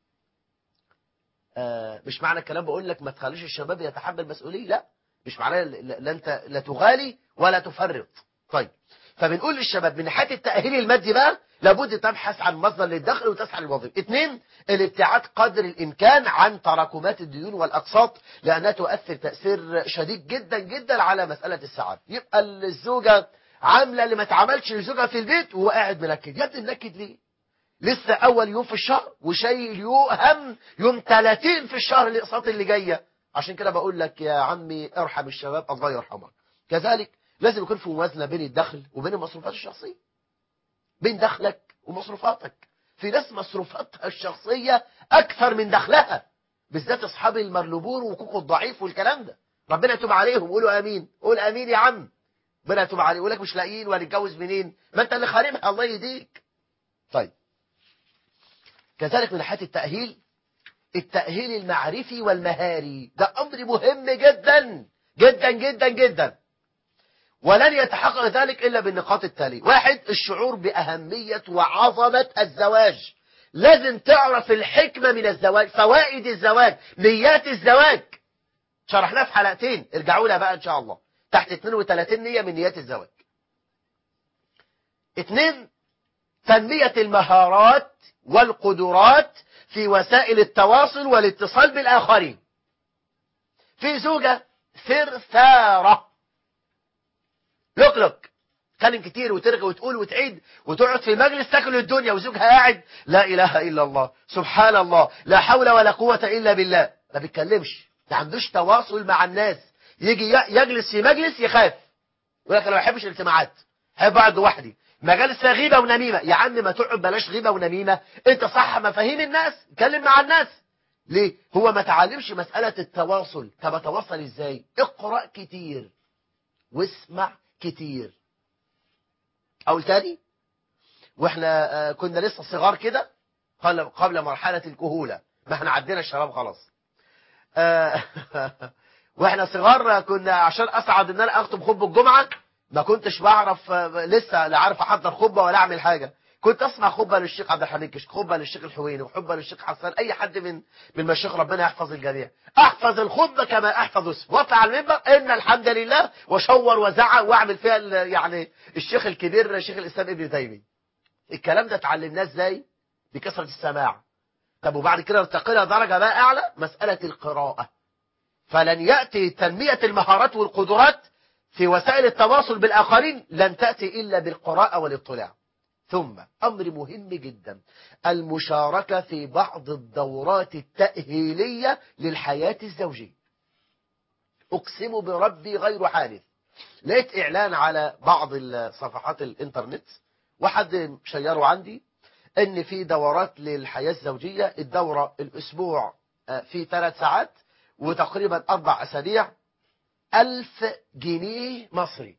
آه مش معنى الكلام بقول لك ما تخليش الشباب يتحمل مسؤوليه، لا مش معناه لا انت لا تغالي ولا تفرط. طيب فبنقول للشباب من ناحيه التاهيل المادي بقى لابد تبحث عن مصدر للدخل وتسعى للوظيفه. اثنين، الابتعاد قدر الامكان عن تراكمات الديون والاقساط لانها تؤثر تاثير شديد جدا جدا على مساله السعاده. يبقى الزوجه عامله اللي ما اتعملش لزوجها في البيت وهو قاعد منكد. يا ابني منكد ليه؟ لسه اول يوم في الشهر وشايل يوم هم يوم ثلاثين في الشهر الاقساط اللي جايه. عشان كده بقول لك يا عمي ارحم الشباب الله يرحمك. كذلك لازم يكون في موازنه بين الدخل وبين المصروفات الشخصيه، بين دخلك ومصروفاتك. في ناس مصروفاتها الشخصيه اكثر من دخلها، بالذات اصحاب المرلبور وكوكو الضعيف والكلام ده. ربنا يتوب عليهم. قولوا امين. قول امين يا عم. ربنا يتوب عليه. يقول لك مش لاقيين وهنتجوز منين؟ ما انت اللي خارمها الله يهديك. طيب كذلك من ناحيه التاهيل، التاهيل المعرفي والمهاري ده امر مهم جدا جدا جدا جدا، ولن يتحقق ذلك إلا بالنقاط التالية. واحد، الشعور بأهمية وعظمة الزواج. لازم تعرف الحكمة من الزواج، فوائد الزواج، نيات الزواج، شرحناه في حلقتين ارجعوا لها بقى إن شاء الله تحت اثنين وثلاثين نية من نيات الزواج. اثنين، تنمية المهارات والقدرات في وسائل التواصل والاتصال بالآخرين. في زوجة ثرثارة لوك لوك تكلم كتير وترغي وتقول وتعيد وتقعد في مجلس تاكل الدنيا وزوجها قاعد لا اله الا الله سبحان الله لا حول ولا قوه الا بالله، ما بيتكلمش، ما عندوش تواصل مع الناس. يجي يجلس في مجلس يخاف يقول لك انا ما بحبش الاجتماعات، احب اقعد لوحدي. مجالس فيها غيبه ونميمه، يا عم ما تقعد بلاش غيبه ونميمه، انت صح مفاهيم الناس، اتكلم مع الناس. ليه؟ هو ما تعلمش مساله التواصل. طب اتواصل ازاي؟ اقرا كتير واسمع كتير. اقول تاني، واحنا كنا لسه صغار كده قبل مرحله الكهوله، ما احنا عدينا الشباب خلاص. واحنا صغار كنا عشان اسعد ان انا اخطب خطبه الجمعه ما كنتش بعرف لسه لا عارف احضر خطبه ولا اعمل حاجه. كنت اسمع خطبه للشيخ عبد الحميد كشك، خطبه للشيخ الحويني، وخطبه للشيخ حسان، اي حد من من مشايخ ربنا يحفظ الجميع. احفظ الخطبه كما احفظ اسم، واطلع على المنبر ان الحمد لله وشور وزعق واعمل فيها يعني الشيخ الكبير شيخ الاسلام ابن تيميه. الكلام ده اتعلمناه ازاي؟ بكثره السماع. طب وبعد كده ارتقينا درجه بقى اعلى، مساله القراءه. فلن ياتي تنميه المهارات والقدرات في وسائل التواصل بالاخرين لن تاتي الا بالقراءه والاطلاع. ثم أمر مهم جدا، المشاركة في بعض الدورات التأهيلية للحياة الزوجية. أقسم بربي غير حادث، لقيت إعلان على بعض صفحات الإنترنت وحد شيره عندي إن في دورات للحياة الزوجية. الدورة الأسبوع في ثلاث ساعات وتقريبا أربع أسابيع، ألف جنيه مصري.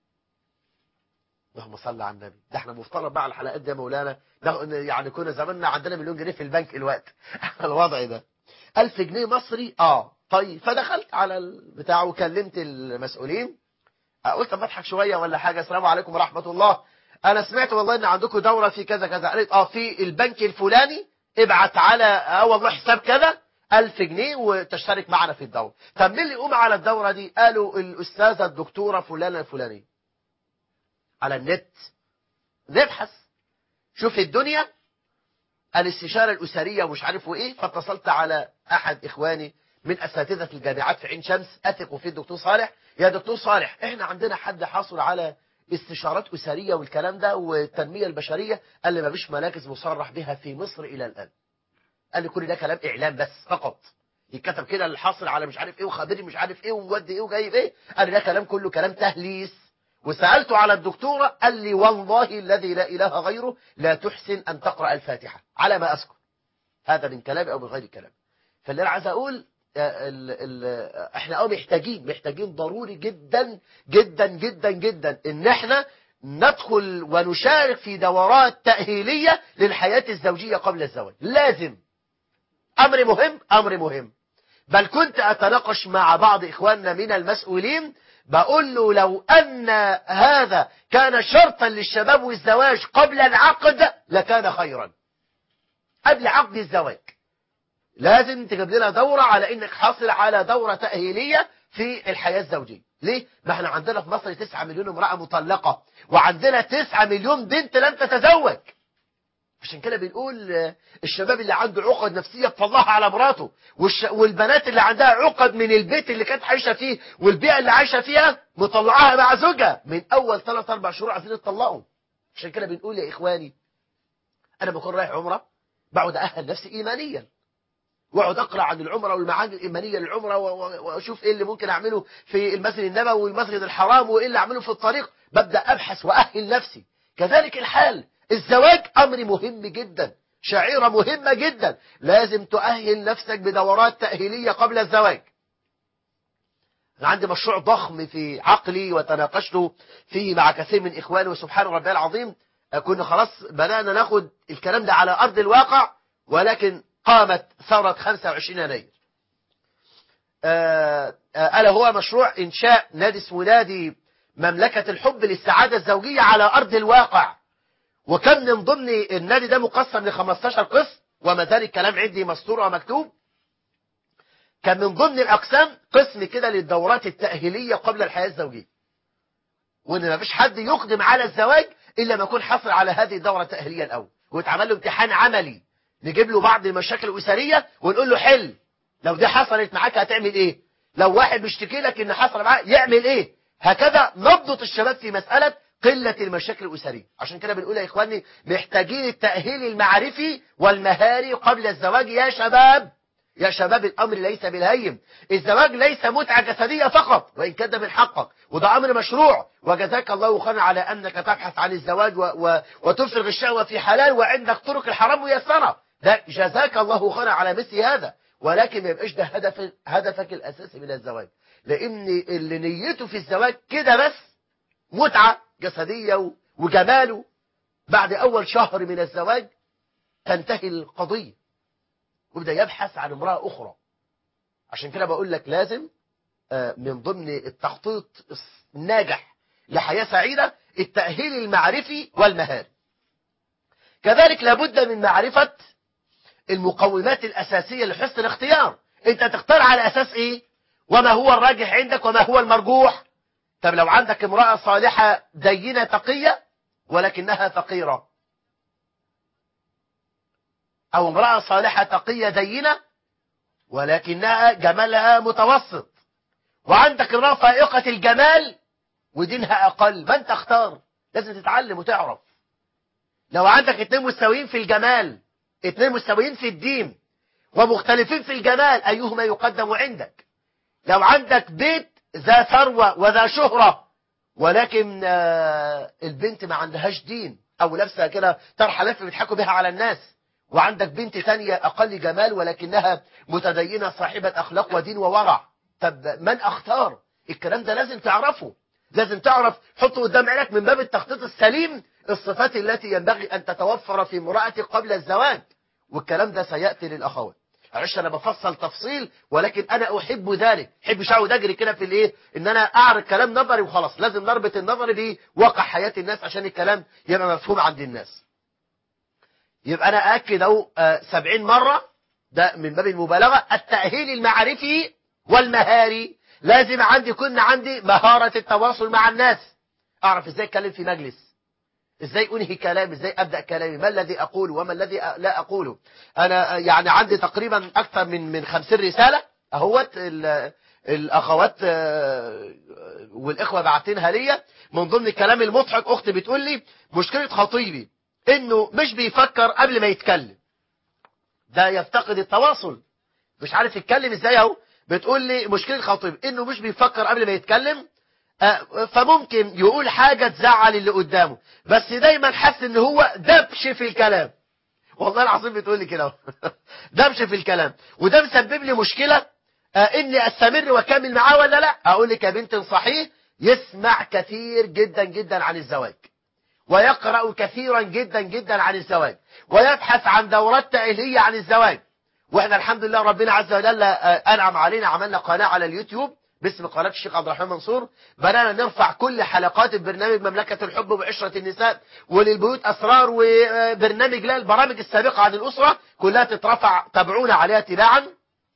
اللهم صل على النبي. ده احنا مفترض بقى على الحلقات دي يا مولانا يعني كنا زماننا عندنا مليون جنيه في البنك الوقت. الوضع ده ألف جنيه مصري. اه طيب، فدخلت على البتاع وكلمت المسؤولين. قلت اما اضحك شويه ولا حاجه، السلام عليكم ورحمه الله، انا سمعت والله ان عندكم دوره في كذا كذا. قالت اه في البنك الفلاني، ابعت على اه والله حساب كذا ألف جنيه وتشترك معنا في الدوره. طب مين اللي يقوم على الدوره دي؟ قالوا الاستاذه الدكتوره فلانه الفلانيه. على النت نبحث شوف الدنيا الاستشاره الاسريه ومش عارف وايه. فاتصلت على احد اخواني من اساتذه الجامعات في عين شمس، اثق فيه الدكتور صالح. يا دكتور صالح، احنا عندنا حد حاصل على استشارات اسريه والكلام ده والتنميه البشريه. قال لي ما فيش مراكز مصرح بها في مصر الى الان. قال لي كل ده كلام اعلام بس فقط، يتكتب كده اللي حاصل على مش عارف ايه وخبرني مش عارف ايه ومودي ايه وجايب ايه. قال لي ده كلام كله كلام تهليس. وسالته على الدكتوره، قال لي والله الذي لا اله غيره لا تحسن ان تقرا الفاتحه على ما اذكر. هذا من كلامي او من غير كلامي. فاللي انا عايز اقول ال ال احنا اه محتاجين محتاجين ضروري جدا جدا جدا جدا ان احنا ندخل ونشارك في دورات تأهيلية للحياة الزوجية قبل الزواج. لازم، امر مهم امر مهم. بل كنت اتناقش مع بعض اخواننا من المسؤولين، بقول له لو ان هذا كان شرطا للشباب والزواج قبل العقد لكان خيرا. قبل عقد الزواج لازم تجيب لنا دورة على انك حاصل على دورة تأهيلية في الحياة الزوجية. ليه؟ ما احنا عندنا في مصر تسعة مليون امرأة مطلقة، وعندنا تسعة مليون بنت لم تتزوج. عشان كده بنقول الشباب اللي عنده عقد نفسية تطلعها على مراته، والش... والبنات اللي عندها عقد من البيت اللي كانت عايشة فيه والبيئة اللي عايشة فيها مطلعاها مع زوجها من اول ثلاث اربع شهور عايزين يتطلقوا. عشان كده بنقول يا اخواني، انا بكون رايح عمرة بقعد اهل نفسي ايمانيا، واقعد اقرا عن العمره والمعاني الايمانيه للعمره واشوف ايه اللي ممكن اعمله في المسجد النبوي والمسجد الحرام وايه اللي اعمله في الطريق. ببدا ابحث واهل نفسي. كذلك الحال الزواج امر مهم جدا، شعيره مهمه جدا، لازم تؤهل نفسك بدورات تاهيليه قبل الزواج. انا عندي مشروع ضخم في عقلي وتناقشته فيه مع كثير من اخواني، وسبحان ربي العظيم كنا خلاص بدانا ناخد الكلام ده على ارض الواقع، ولكن قامت ثورة خمسة وعشرين يناير. ألا هو مشروع إنشاء نادي اسمه نادي مملكة الحب للسعادة الزوجية على أرض الواقع. وكان من ضمن النادي ده مقسم ل خمستاشر قسم، وما زال الكلام عندي مسطور ومكتوب. كان من ضمن الأقسام قسم كده للدورات التأهيلية قبل الحياة الزوجية، وإن ما فيش حد يقدم على الزواج إلا ما يكون حصل على هذه الدورة التأهيلية الأول، ويتعمل له امتحان عملي، نجيب له بعض المشاكل الأسرية ونقول له حل. لو دي حصلت معاك هتعمل ايه؟ لو واحد بيشتكي لك ان حصل معاه يعمل ايه؟ هكذا نضبط الشباب في مسألة قلة المشاكل الأسرية. عشان كده بنقول يا إخواني محتاجين التأهيل المعرفي والمهاري قبل الزواج يا شباب. يا شباب الأمر ليس بالهين. الزواج ليس متعة جسدية فقط، وإن كان من حقك وده أمر مشروع، وجزاك الله خيرا على أنك تبحث عن الزواج و... و... وتفرغ الشهوة في حلال وعندك طرق الحرام ميسرة. ده جزاك الله خيرا على مثل هذا، ولكن ما يبقاش ده هدف هدفك الأساسي من الزواج. لأن اللي نيته في الزواج كده بس متعة جسدية وجماله، بعد أول شهر من الزواج تنتهي القضية ويبدأ يبحث عن امرأة أخرى. عشان كده بقول لك لازم من ضمن التخطيط الناجح لحياة سعيدة التأهيل المعرفي والمهاري. كذلك لابد من معرفة المقومات الأساسية لحسن الاختيار. انت تختار على أساس ايه؟ وما هو الراجح عندك وما هو المرجوح؟ طب لو عندك امرأة صالحة دينة تقية ولكنها فقيرة، او امرأة صالحة تقية دينة ولكنها جمالها متوسط، وعندك امرأة فائقة الجمال ودينها اقل، من تختار؟ لازم تتعلم وتعرف. لو عندك اتنين مستويين في الجمال، اتنين مستويين في الدين ومختلفين في الجمال، ايهما يقدم عندك؟ لو عندك بيت ذا ثروة وذا شهرة ولكن آه البنت ما عندهاش دين، او لابسه كده طرحه لف بيضحكوا بها على الناس، وعندك بنت تانية اقل جمال ولكنها متدينه صاحبه اخلاق ودين وورع. طب من اختار؟ الكلام ده لازم تعرفه، لازم تعرف حطه قدام عينك من باب التخطيط السليم الصفات التي ينبغي ان تتوفر في امرأة قبل الزواج. والكلام ده سيأتي للأخوات. معلش انا بفصل تفصيل، ولكن انا احب ذلك، احب اقعد اجري كده في الايه، ان انا اعرض كلام نظري وخلاص. لازم نربط النظري بواقع حياة الناس عشان الكلام يبقى مفهوم عند الناس. يبقى انا اكد اهو سبعين مرة، ده من باب المبالغة. التأهيل المعرفي والمهاري، لازم عندي يكون عندي مهارة التواصل مع الناس، اعرف ازاي اتكلم في مجلس، ازاي انهي كلام، ازاي ابدا كلامي، ما الذي اقوله وما الذي لا اقوله. انا يعني عندي تقريبا اكثر من من خمسين رساله اهوت الاخوات والاخوه باعتينها ليا. من ضمن الكلام المضحك اختي بتقول لي مشكله خطيبي انه مش بيفكر قبل ما يتكلم، ده يفتقد التواصل، مش عارف يتكلم ازاي. اهو بتقول لي مشكله خطيبي انه مش بيفكر قبل ما يتكلم، فممكن يقول حاجة تزعل اللي قدامه، بس دايما حاسس ان هو دبش في الكلام. والله العظيم بتقول لي كده دبش في الكلام، وده مسبب لي مشكلة اني استمر واكمل معاه ولا لا. اقول لك يا بنت صحيح، يسمع كثير جدا جدا عن الزواج، ويقرأ كثيرا جدا جدا عن الزواج، ويبحث عن دورات تأهيلية عن الزواج. واحنا الحمد لله ربنا عز وجل انعم علينا، عملنا قناة على اليوتيوب باسم قناة الشيخ عبد الرحمن منصور، بدأنا نرفع كل حلقات البرنامج مملكة الحب وعشرة النساء وللبيوت أسرار، وبرنامج لا البرامج السابقة عن الأسرة كلها تترفع، تابعونا عليها تباعا.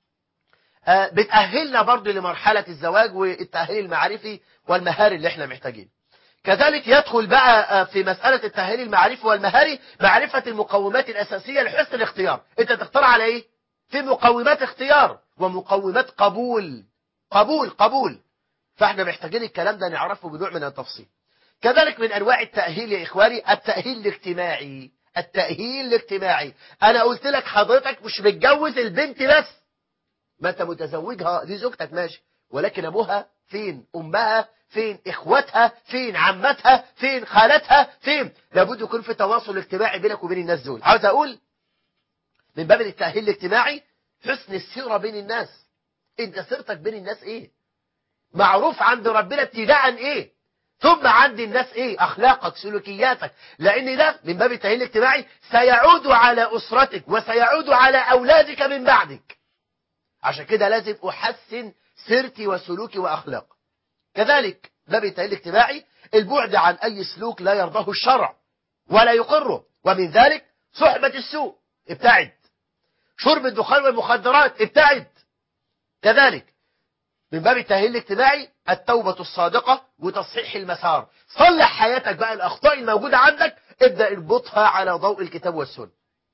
بتأهلنا برضو لمرحلة الزواج والتأهيل المعرفي والمهاري اللي احنا محتاجين. كذلك يدخل بقى في مسألة التأهيل المعرفي والمهاري معرفة المقومات الأساسية لحسن الاختيار. انت تختار على ايه؟ في مقومات اختيار ومقومات قبول قبول قبول فاحنا محتاجين الكلام ده نعرفه بنوع من التفصيل. كذلك من انواع التأهيل يا اخواني التأهيل الاجتماعي. التأهيل الاجتماعي، انا قلت لك حضرتك مش متجوز البنت بس، ما انت متزوجها دي زوجتك ماشي، ولكن ابوها فين، امها فين، اخواتها فين، عمتها فين، خالتها فين. لابد يكون في تواصل اجتماعي بينك وبين الناس دول. عاوز اقول من باب التأهيل الاجتماعي حسن السيرة بين الناس. انت سيرتك بين الناس ايه، معروف عند ربنا ابتداء ايه، ثم عند الناس ايه، اخلاقك سلوكياتك، لان ده من باب التأهيل الاجتماعي سيعود على اسرتك وسيعود على اولادك من بعدك. عشان كده لازم احسن سيرتي وسلوكي واخلاقي. كذلك باب التأهيل الاجتماعي البعد عن اي سلوك لا يرضاه الشرع ولا يقره، ومن ذلك صحبة السوء ابتعد، شرب الدخان والمخدرات ابتعد. كذلك من باب التأهيل الاجتماعي التوبة الصادقة وتصحيح المسار. صلح حياتك بقى، الأخطاء الموجودة عندك ابدأ اربطها على ضوء الكتاب والسنة.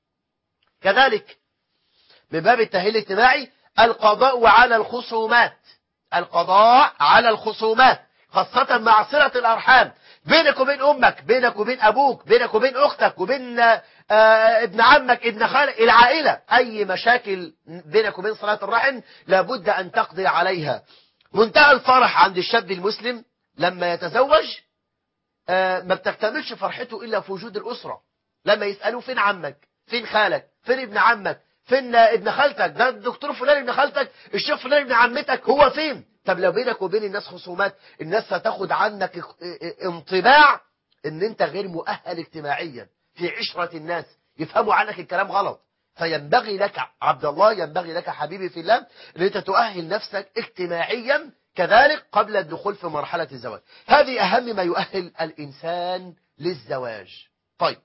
كذلك من باب التأهيل الاجتماعي القضاء على الخصومات، القضاء على الخصومات خاصة مع صلة الأرحام بينك وبين أمك، بينك وبين أبوك، بينك وبين أختك، وبين آه ابن عمك، ابن خالك، العائلة. أي مشاكل بينك وبين صلة الرحم لابد أن تقضي عليها. منتهى الفرح عند الشاب المسلم لما يتزوج آه ما بتكتملش فرحته إلا في وجود الأسرة. لما يسألوا فين عمك، فين خالك، فين ابن عمك، فين ابن خالتك، ده الدكتور فلان ابن خالتك، الشيخ فلان ابن عمتك، هو فين؟ طب لو بينك وبين الناس خصومات الناس هتاخد عنك انطباع ان انت غير مؤهل اجتماعيا في عشرة الناس، يفهموا عنك الكلام غلط. فينبغي لك عبد الله، ينبغي لك حبيبي في الله ان انت تؤهل نفسك اجتماعيا كذلك قبل الدخول في مرحلة الزواج. هذه اهم ما يؤهل الانسان للزواج. طيب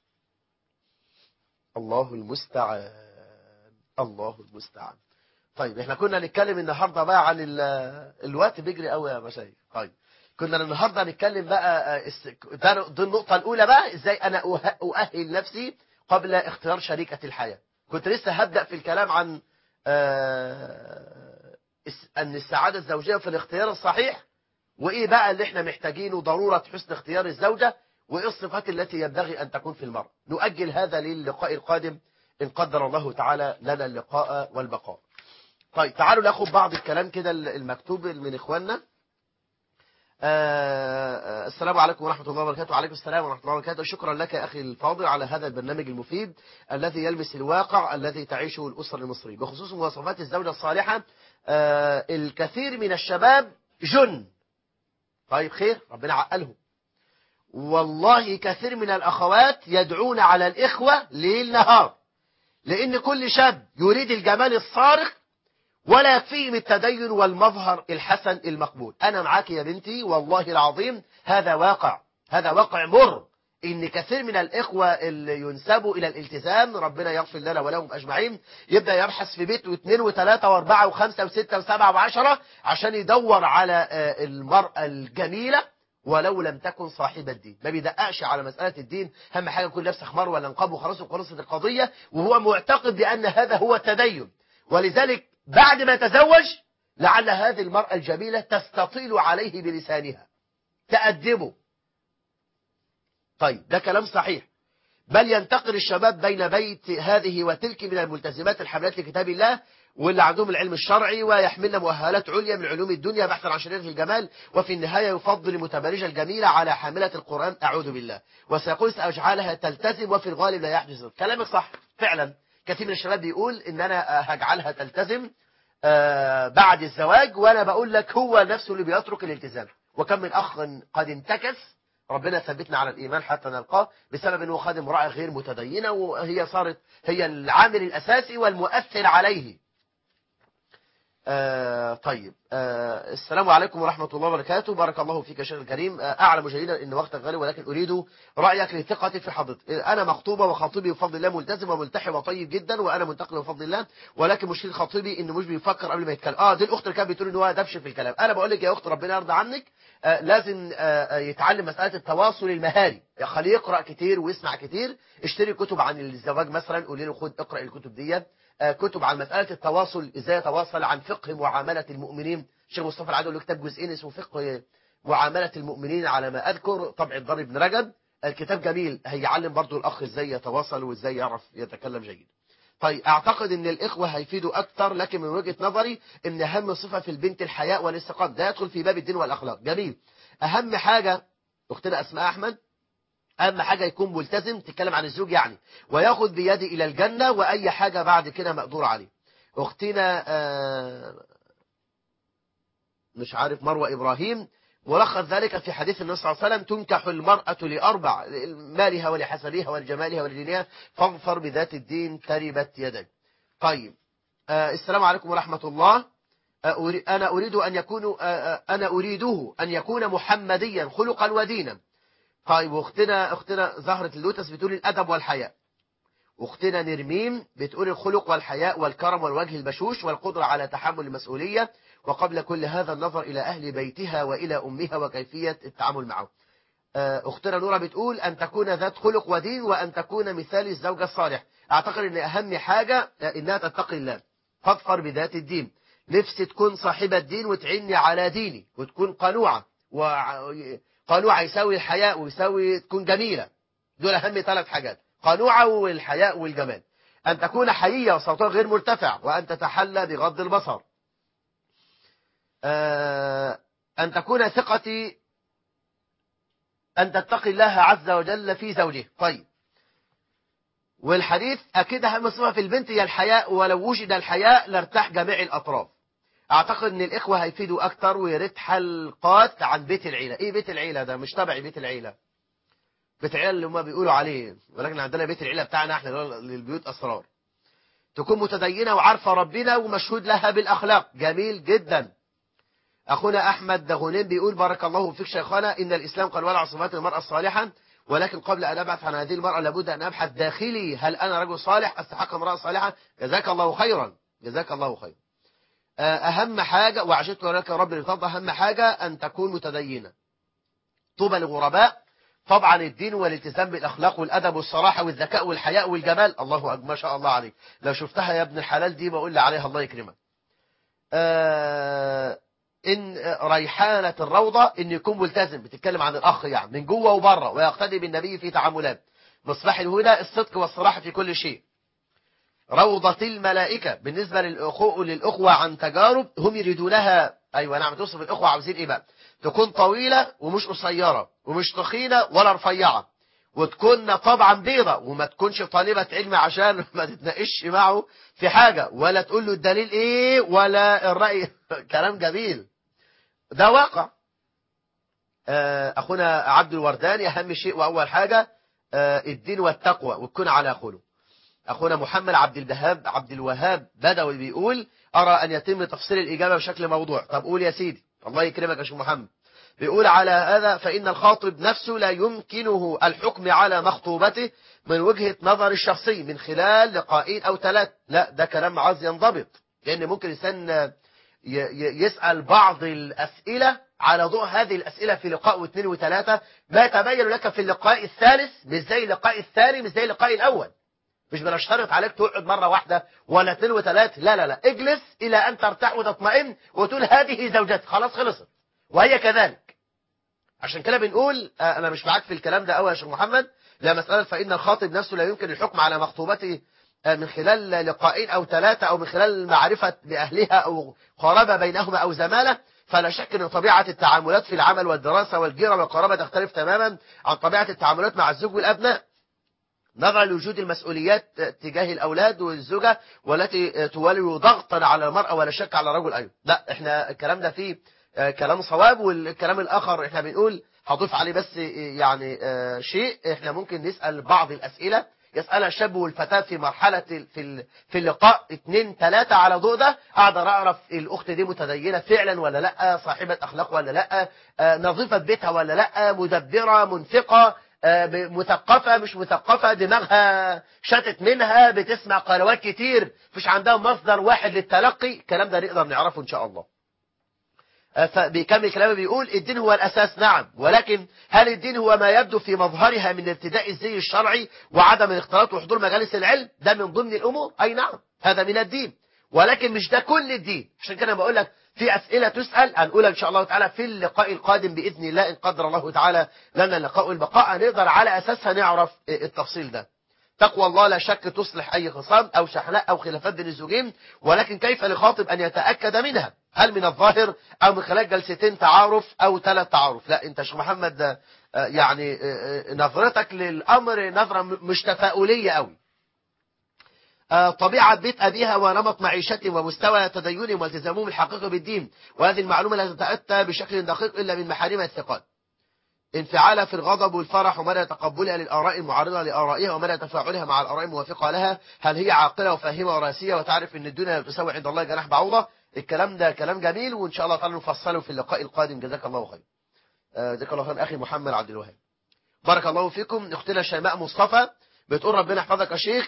الله المستعان، الله المستعان. طيب احنا كنا نتكلم النهاردة بقى عن الوقت بيجري قوي يا مشايخ. طيب كنا النهاردة نتكلم بقى ده دي النقطة الأولى بقى، ازاي أنا أؤهل نفسي قبل اختيار شريكة الحياة. كنت لسه هبدأ في الكلام عن أن السعادة الزوجية في الاختيار الصحيح، وإيه بقى اللي احنا محتاجينه، ضرورة حسن اختيار الزوجة، وإيه الصفات التي ينبغي أن تكون في المرأة. نؤجل هذا للقاء القادم إن قدر الله تعالى لنا اللقاء والبقاء. طيب تعالوا ناخد بعض الكلام كده المكتوب من إخواننا. آه السلام عليكم ورحمة الله وبركاته. وعليكم السلام ورحمة الله وبركاته. شكرا لك أخي الفاضل على هذا البرنامج المفيد الذي يلمس الواقع الذي تعيشه الأسرة المصرية. بخصوص مواصفات الزوجة الصالحة، آه الكثير من الشباب جن. طيب خير، ربنا عقلهم. والله كثير من الأخوات يدعون على الإخوة ليل نهار، لأن كل شاب يريد الجمال الصارخ ولا يكفيهم التدين والمظهر الحسن المقبول. أنا معاك يا بنتي، والله العظيم هذا واقع، هذا واقع مر، إن كثير من الإخوة اللي ينسبوا إلى الالتزام ربنا يغفر لنا ولهم أجمعين يبدأ يبحث في بيت واثنين وثلاثة واربعة وخمسة وستة وسبعة وعشرة عشان يدور على المرأة الجميلة ولو لم تكن صاحبة الدين. ما بيدققش على مسألة الدين، أهم حاجة يكون لابسه خمار ولا نقاب وخلاص وخلصت القضية، وهو معتقد بأن هذا هو التدين. ولذلك بعد ما يتزوج لعل هذه المرأة الجميلة تستطيل عليه بلسانها، تأدبه. طيب ده كلام صحيح، بل ينتقل الشباب بين بيت هذه وتلك من الملتزمات الحاملات لكتاب الله واللي عندهم العلم الشرعي ويحملن مؤهلات عليا من علوم الدنيا بحثا عن شريعة الجمال، وفي النهاية يفضل المتبرجة الجميلة على حاملة القرآن أعوذ بالله، وسيقول سأجعلها تلتزم وفي الغالب لا يحدث. كلامك صح فعلا. كثير من الشباب بيقول إن أنا هجعلها تلتزم بعد الزواج، وأنا بقول لك هو نفسه اللي بيترك الالتزام. وكم من أخ قد انتكس، ربنا ثبتنا على الإيمان حتى نلقاه، بسبب أنه خادم امرأة غير متدينة وهي صارت هي العامل الأساسي والمؤثر عليه. آه طيب آه السلام عليكم ورحمة الله وبركاته. بارك الله فيك يا شيخ الكريم. آه أعلم جيدا أن وقتك غالي، ولكن أريد رأيك لثقتي في حضرتك. أنا مخطوبة وخطيبي بفضل الله ملتزم وملتحي وطيب جدا، وأنا منتقل بفضل الله، ولكن مشكلة خطيبي إنه مش بيفكر قبل ما يتكلم. آه دي الأخت اللي كانت بتقول إن هو دبش في الكلام. أنا بقول لك يا أخت ربنا يرضى عنك، آه لازم آه يتعلم مسألة التواصل المهاري، خليه يقرأ كتير ويسمع كتير. اشتري كتب عن الزواج مثلا، قولي له خد اقرأ الكتب دي، كتب عن مسألة التواصل، ازاي يتواصل، عن فقه معاملة المؤمنين. الشيخ مصطفى العدوي له كتاب جزئين اسمه فقه معاملة المؤمنين على ما أذكر، طبع الضر بن رجب. الكتاب جميل، هيعلم برضو الأخ ازاي يتواصل وازاي يعرف يتكلم جيد. طيب أعتقد أن الإخوة هيفيدوا أكتر، لكن من وجهة نظري أن أهم صفة في البنت الحياء والاستقامة. ده يدخل في باب الدين والأخلاق. جميل. أهم حاجة أختنا أسماء أحمد، أهم حاجة يكون ملتزم، تتكلم عن الزوج يعني، وياخد بيدي إلى الجنة، وأي حاجة بعد كده مقدور عليه. أختنا آه مش عارف مروة إبراهيم، ملخص ذلك في حديث النبي صلى الله عليه وسلم: تنكح المرأة لأربع، مالها ولحسبها ولجمالها ولدينها فاظفر بذات الدين تربت يدك. طيب آه السلام عليكم ورحمة الله. آه أنا أريد أن يكون آه أنا أريده أن يكون محمديا خلقا ودينا. طيب واختنا اختنا زهرة اللوتس بتقول الأدب والحياء. واختنا نرميم بتقول الخلق والحياء والكرم والوجه البشوش والقدرة على تحمل المسؤولية، وقبل كل هذا النظر إلى أهل بيتها وإلى أمها وكيفية التعامل معه. أختنا نورة بتقول أن تكون ذات خلق ودين، وأن تكون مثال الزوجة الصالح. أعتقد أن أهم حاجة إنها تتقي الله، فاظفر بذات الدين. نفسي تكون صاحبة دين وتعني على ديني، وتكون قنوعة، وقنوعة يساوي الحياء ويساوي تكون جميلة. دول أهم ثلاث حاجات: قنوعة والحياء والجمال. أن تكون حيية وصوتها غير مرتفع، وأن تتحلى بغض البصر. أن تكون ثقتي أن تتقي الله عز وجل في زوجه. طيب والحديث أكيد أهم صفة في البنت هي الحياء، ولو وجد الحياء لارتاح جميع الأطراف. أعتقد أن الإخوة هيفيدوا أكتر، وياريت حلقات عن بيت العيلة. إيه بيت العيلة ده؟ مش تبعي بيت العيلة، بيت العيلة اللي هم بيقولوا عليه، ولكن عندنا بيت العيلة بتاعنا احنا للبيوت أسرار. تكون متدينة وعارفة ربنا ومشهود لها بالأخلاق. جميل جدا. أخونا أحمد دغونين بيقول: بارك الله فيك شيخنا، إن الإسلام قد ولع صفات المرأة الصالحة، ولكن قبل أن أبحث عن هذه المرأة لابد أن أبحث داخلي، هل أنا رجل صالح أستحق امرأة صالحة؟ جزاك الله خيرا، جزاك الله خيرا. أهم حاجة وعشت لك رب الفضل، أهم حاجة أن تكون متدينة. طوبى للغرباء. طبعا الدين والالتزام بالأخلاق والأدب والصراحة والذكاء والحياء والجمال. الله أكبر، ما شاء الله عليك. لو شفتها يا ابن الحلال دي بقول لي عليها الله يكرمك. آه إن ريحانة الروضة إن يكون ملتزم، بتتكلم عن الأخ يعني من جوه وبره، ويقتدي بالنبي في تعاملات. مصباح الهدى الصدق والصراحة في كل شيء. روضة الملائكة بالنسبة للأخوة للأخوة عن تجارب هم يريدونها. أيوة نعم، توصف الأخوة عاوزين إيه بقى؟ تكون طويلة ومش قصيرة ومش تخينة ولا رفيعة، وتكون طبعا بيضة، وما تكونش طالبة علم عشان ما تتناقش معه في حاجة ولا تقول له الدليل ايه ولا الرأي. كلام جميل، ده واقع. أخونا عبد الورداني أهم شيء وأول حاجة الدين والتقوى وتكون على خلق. أخونا محمد عبد الوهاب عبد الوهاب بدوي بيقول أرى أن يتم تفصيل الإجابة بشكل موضوع. طب قول يا سيدي، الله يكرمك يا شيخ محمد. بيقول على هذا فإن الخاطب نفسه لا يمكنه الحكم على مخطوبته من وجهة نظر الشخصي من خلال لقاءين أو ثلاث. لا، ده كلام عايز ينضبط، لأن ممكن الإنسان يسأل بعض الأسئلة على ضوء هذه الأسئلة في لقاء واثنين وثلاثة، ما تبين لك في اللقاء الثالث مش زي اللقاء الثاني مش زي اللقاء الأول. مش بنشترط عليك تقعد مرة واحدة ولا اثنين وثلاث، لا لا لا، اجلس إلى أن ترتاح وتطمئن وتقول هذه زوجتي، خلاص خلصت. وهي كذلك. عشان كده بنقول أنا مش معاك في الكلام ده قوي يا شيخ محمد. لا، مسألة فإن الخاطب نفسه لا يمكن الحكم على مخطوبته من خلال لقاءين أو ثلاثة أو من خلال معرفة بأهلها أو قرابة بينهما أو زمالة. فلا شك أن طبيعة التعاملات في العمل والدراسة والجيرة والقرابة تختلف تماما عن طبيعة التعاملات مع الزوج والأبناء، نظرا لوجود المسؤوليات تجاه الأولاد والزوجة والتي تولي ضغطا على المرأة ولا شك على الرجل أيضا. لا، احنا الكلام ده فيه كلام صواب، والكلام الآخر احنا بنقول هضيف عليه بس يعني شيء. احنا ممكن نسأل بعض الأسئلة يسألها الشاب والفتاة في مرحلة في في اللقاء اثنين ثلاثة، على ضوء ده أقدر أعرف الأخت دي متدينة فعلا ولا لا، صاحبة أخلاق ولا لا، نظيفة بيتها ولا لا، مدبرة منفقة، مثقفة مش مثقفة، دماغها شتت منها، بتسمع قنوات كتير، مش عندها مصدر واحد للتلقي. الكلام ده نقدر نعرفه إن شاء الله. فبيكمل كلامه بيقول الدين هو الأساس، نعم، ولكن هل الدين هو ما يبدو في مظهرها من ارتداء الزي الشرعي وعدم الاختلاط وحضور مجالس العلم؟ ده من ضمن الأمور، أي نعم، هذا من الدين، ولكن مش ده كل الدين. عشان كده بقول لك في أسئلة تسأل هنقولها إن شاء الله تعالى في اللقاء القادم بإذن الله، إن قدر الله تعالى لنا اللقاء البقاء، نقدر على أساسها نعرف التفصيل ده. تقوى الله لا شك تصلح أي خصام أو شحناء أو خلافات بين الزوجين، ولكن كيف لخاطب أن يتأكد منها؟ هل من الظاهر أو من خلال جلستين تعارف أو ثلاث تعارف؟ لا، أنت شيخ محمد يعني نظرتك للأمر نظرة مش تفاؤلية قوي. طبيعة بيت أبيها ونمط معيشتهم ومستوى تدينهم والتزامهم الحقيقي بالدين، وهذه المعلومة لا تتأتى بشكل دقيق إلا من محارمها الثقات. انفعالها في الغضب والفرح ومدى تقبلها للآراء المعارضة لآرائها ومدى تفاعلها مع الآراء الموافقة لها. هل هي عاقلة وفاهمة وراسية وتعرف أن الدنيا تساوي عند الله جناح بعوضة؟ الكلام ده كلام جميل، وإن شاء الله تعالى نفصله في اللقاء القادم. جزاك الله خير. جزاك الله خير أخي محمد عبد الوهاب. بارك الله فيكم. أختنا شيماء مصطفى بتقول ربنا يحفظك يا شيخ،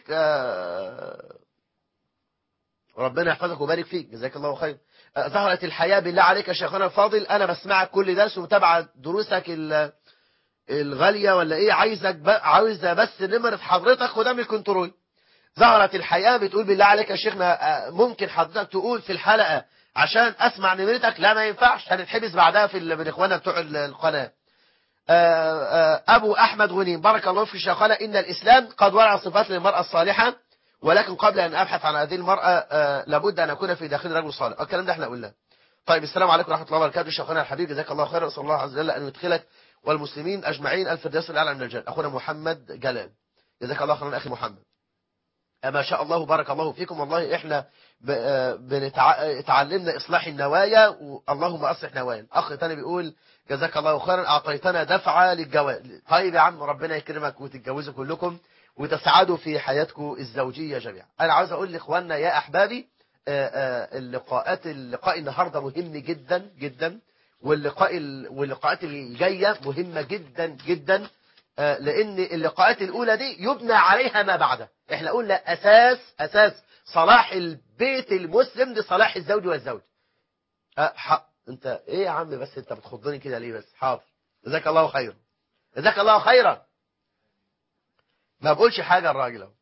ربنا يحفظك ويبارك فيك، جزاك الله خير. ظهرت الحياة بالله عليك يا شيخنا الفاضل، أنا بسمعك كل درس ومتابعة دروسك الغالية ولا إيه، عايزك عاوزة بس نمرة حضرتك وده من الكنترول. ظهرت الحياة بتقول بالله عليك يا شيخنا ممكن حضرتك تقول في الحلقة عشان أسمع نمرتك؟ لا، ما ينفعش، هنتحبس بعدها في من إخواننا بتوع القناة. أبو أحمد غنيم بارك الله فيك شيخنا، إن الإسلام قد وضع صفات للمرأة الصالحة، ولكن قبل أن أبحث عن هذه المرأة لابد أن أكون في داخل رجل صالح. الكلام ده احنا قلناه. طيب، السلام عليكم ورحمة الله وبركاته. شيخنا الحبيب جزاك الله خير، أسأل الله عز وجل أن يدخلك والمسلمين أجمعين الفردوس الأعلى من الجنة. أخونا محمد جلال جزاك الله خيرا أخي محمد. ما شاء الله بارك الله فيكم. والله إحنا بنتعلمنا إصلاح النوايا، واللهم أصلح نوايا. أخ تاني بيقول جزاك الله خيرا أعطيتنا دفعة للجواز. طيب يا عم، ربنا يكرمك وتتجوزوا كلكم وتسعدوا في حياتكم الزوجية جميعا. أنا عاوز أقول لإخواننا يا أحبابي اللقاءات اللقاء النهاردة مهم جدا جدا، واللقاء واللقاءات الجاية مهمة جدا جدا، لأن اللقاءات الأولى دي يبنى عليها ما بعدها. احنا قلنا أساس أساس صلاح البيت المسلم لصلاح الزوج والزوج. أه انت ايه يا عم بس انت بتخضني كده ليه بس؟ حاضر، جزاك الله خيرا، جزاك الله خيرا. ما بقولش حاجة الراجل اهو.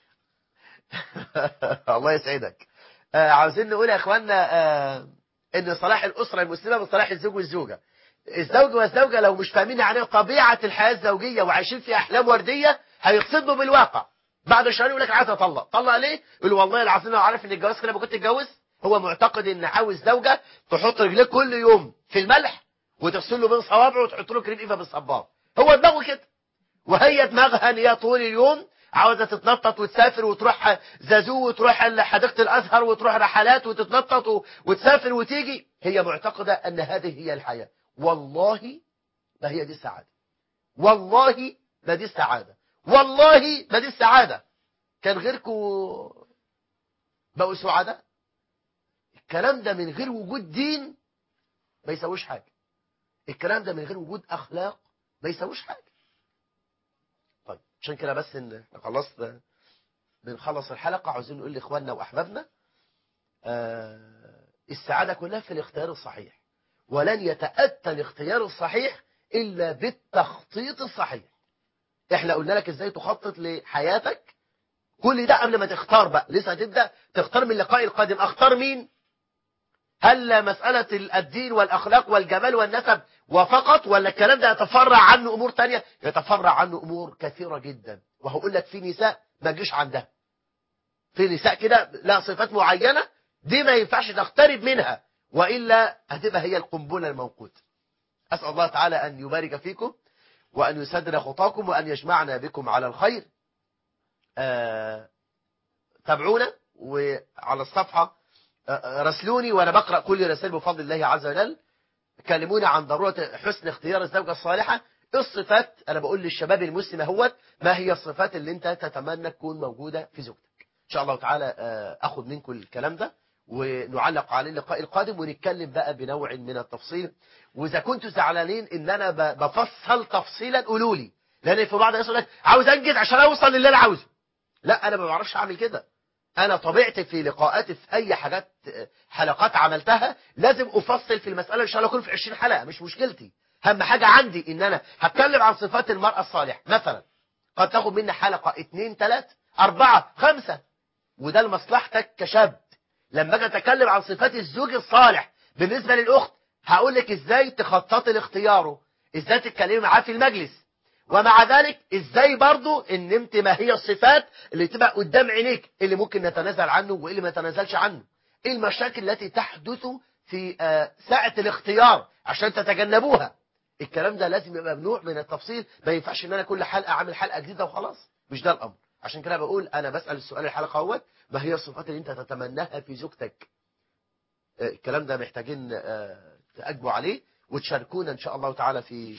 الله يسعدك. آه عاوزين نقول يا اخوانا آه ان صلاح الأسرة المسلمة من صلاح الزوج والزوجة. الزوج والزوجة لو مش فاهمين يعني طبيعة الحياة الزوجية وعايشين في أحلام وردية هيتصدموا بالواقع. بعد شهرين يقول لك عايز اطلق. طلق ليه؟ يقول والله العظيم لو عارف ان الجواز كده ما كنت اتجوز. هو معتقد ان عاوز زوجة تحط رجليك كل يوم في الملح وتغسل له بين صوابعه وتحط له كريم ايفا بالصبار. هو دماغه كده، وهي دماغها ان هي طول اليوم عاوزه تتنطط وتسافر وتروح زازو وتروح حديقه الازهر وتروح رحلات وتتنطط وتسافر وتيجي. هي معتقده ان هذه هي الحياه. والله ما هي دي السعاده، والله ما دي السعاده، والله ما دي السعاده. كان غيركم بقوا سعداء. الكلام ده من غير وجود دين ما يسويش حاجه، الكلام ده من غير وجود اخلاق ما يسويش حاجه. طيب عشان كده بس ان خلصنا بنخلص الحلقه، عاوزين نقول لاخواننا واحبابنا آه السعاده كلها في الاختيار الصحيح، ولن يتاتى الاختيار الصحيح الا بالتخطيط الصحيح. احنا قلنا لك ازاي تخطط لحياتك، كل ده قبل ما تختار بقى، لسه هتبدا تختار من اللقاء القادم. اختار مين؟ هل مسألة الدين والأخلاق والجمال والنسب وفقط، ولا الكلام ده يتفرع عنه أمور تانية؟ يتفرع عنه أمور كثيرة جدا. وهقول لك في نساء ما تجيش عندها، في نساء كده لها صفات معينة دي ما ينفعش تقترب منها، وإلا هتبقى هي القنبلة الموقوت. أسأل الله تعالى أن يبارك فيكم وأن يسدد خطاكم وأن يجمعنا بكم على الخير. آه تابعونا وعلى الصفحة راسلوني وانا بقرا كل رسائل بفضل الله عز وجل. كلموني عن ضروره حسن اختيار الزوجه الصالحه. الصفات انا بقول للشباب المسلم اهوت، ما هي الصفات اللي انت تتمنى تكون موجوده في زوجتك؟ ان شاء الله تعالى اخذ منكم الكلام ده ونعلق عليه اللقاء القادم، ونتكلم بقى بنوع من التفصيل. واذا كنتوا زعلانين ان انا بفصل تفصيلا قولوا لي، لان في بعض الناس يقول لك عاوز انجز عشان اوصل للي انا عاوزه. لا، انا ما بعرفش اعمل كده. أنا طبيعتي في لقاءاتي في أي حاجات حلقات عملتها لازم أفصل في المسألة، إن شاء الله أكون في عشرين حلقة، مش مشكلتي. أهم حاجة عندي إن أنا هتكلم عن صفات المرأة الصالحة مثلا، قد تاخد مني حلقة اتنين تلات أربعة خمسة، وده لمصلحتك كشاب. لما أجي أتكلم عن صفات الزوج الصالح بالنسبة للأخت هقول لك إزاي تخططي لاختياره، إزاي تتكلمي معاه في المجلس، ومع ذلك ازاي برضو ان انت ما هي الصفات اللي تبقى قدام عينيك اللي ممكن نتنازل عنه وايه اللي ما نتنازلش عنه، ايه المشاكل التي تحدث في ساعة الاختيار عشان تتجنبوها. الكلام ده لازم يبقى بنوع من التفصيل، ما ينفعش ان انا كل حلقة اعمل حلقة جديدة وخلاص، مش ده الامر. عشان كده بقول انا بسأل السؤال الحلقة اهوت، ما هي الصفات اللي انت تتمناها في زوجتك؟ الكلام ده محتاجين تأجبوا عليه وتشاركونا ان شاء الله تعالى في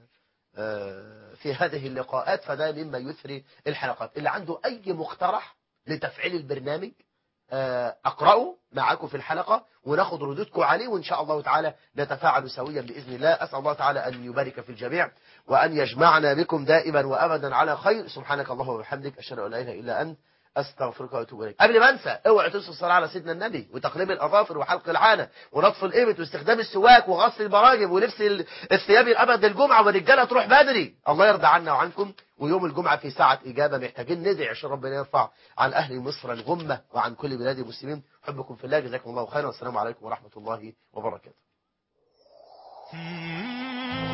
في هذه اللقاءات، فده مما يثري الحلقات. اللي عنده أي مقترح لتفعيل البرنامج أقرأه معاكم في الحلقة وناخد ردودكم عليه، وإن شاء الله تعالى نتفاعل سويا بإذن الله. أسأل الله تعالى أن يبارك في الجميع وأن يجمعنا بكم دائما وأبدا على خير. سبحانك اللهم وبحمدك، أشهد أن لا إله إلا أنت، استغفرك واتوب اليك. قبل ما انسى، اوعى تنسوا الصلاه على سيدنا النبي وتقليم الاظافر وحلق العانه ونطف الابط واستخدام السواك وغسل البراجم ولبس الثياب الابد للجمعه، والرجاله تروح بدري. الله يرضى عنا وعنكم. ويوم الجمعه في ساعه اجابه محتاجين ندعي عشان ربنا يرفع عن اهل مصر الغمه وعن كل بلاد المسلمين. احبكم في الله، جزاكم الله خيرا، والسلام عليكم ورحمه الله وبركاته.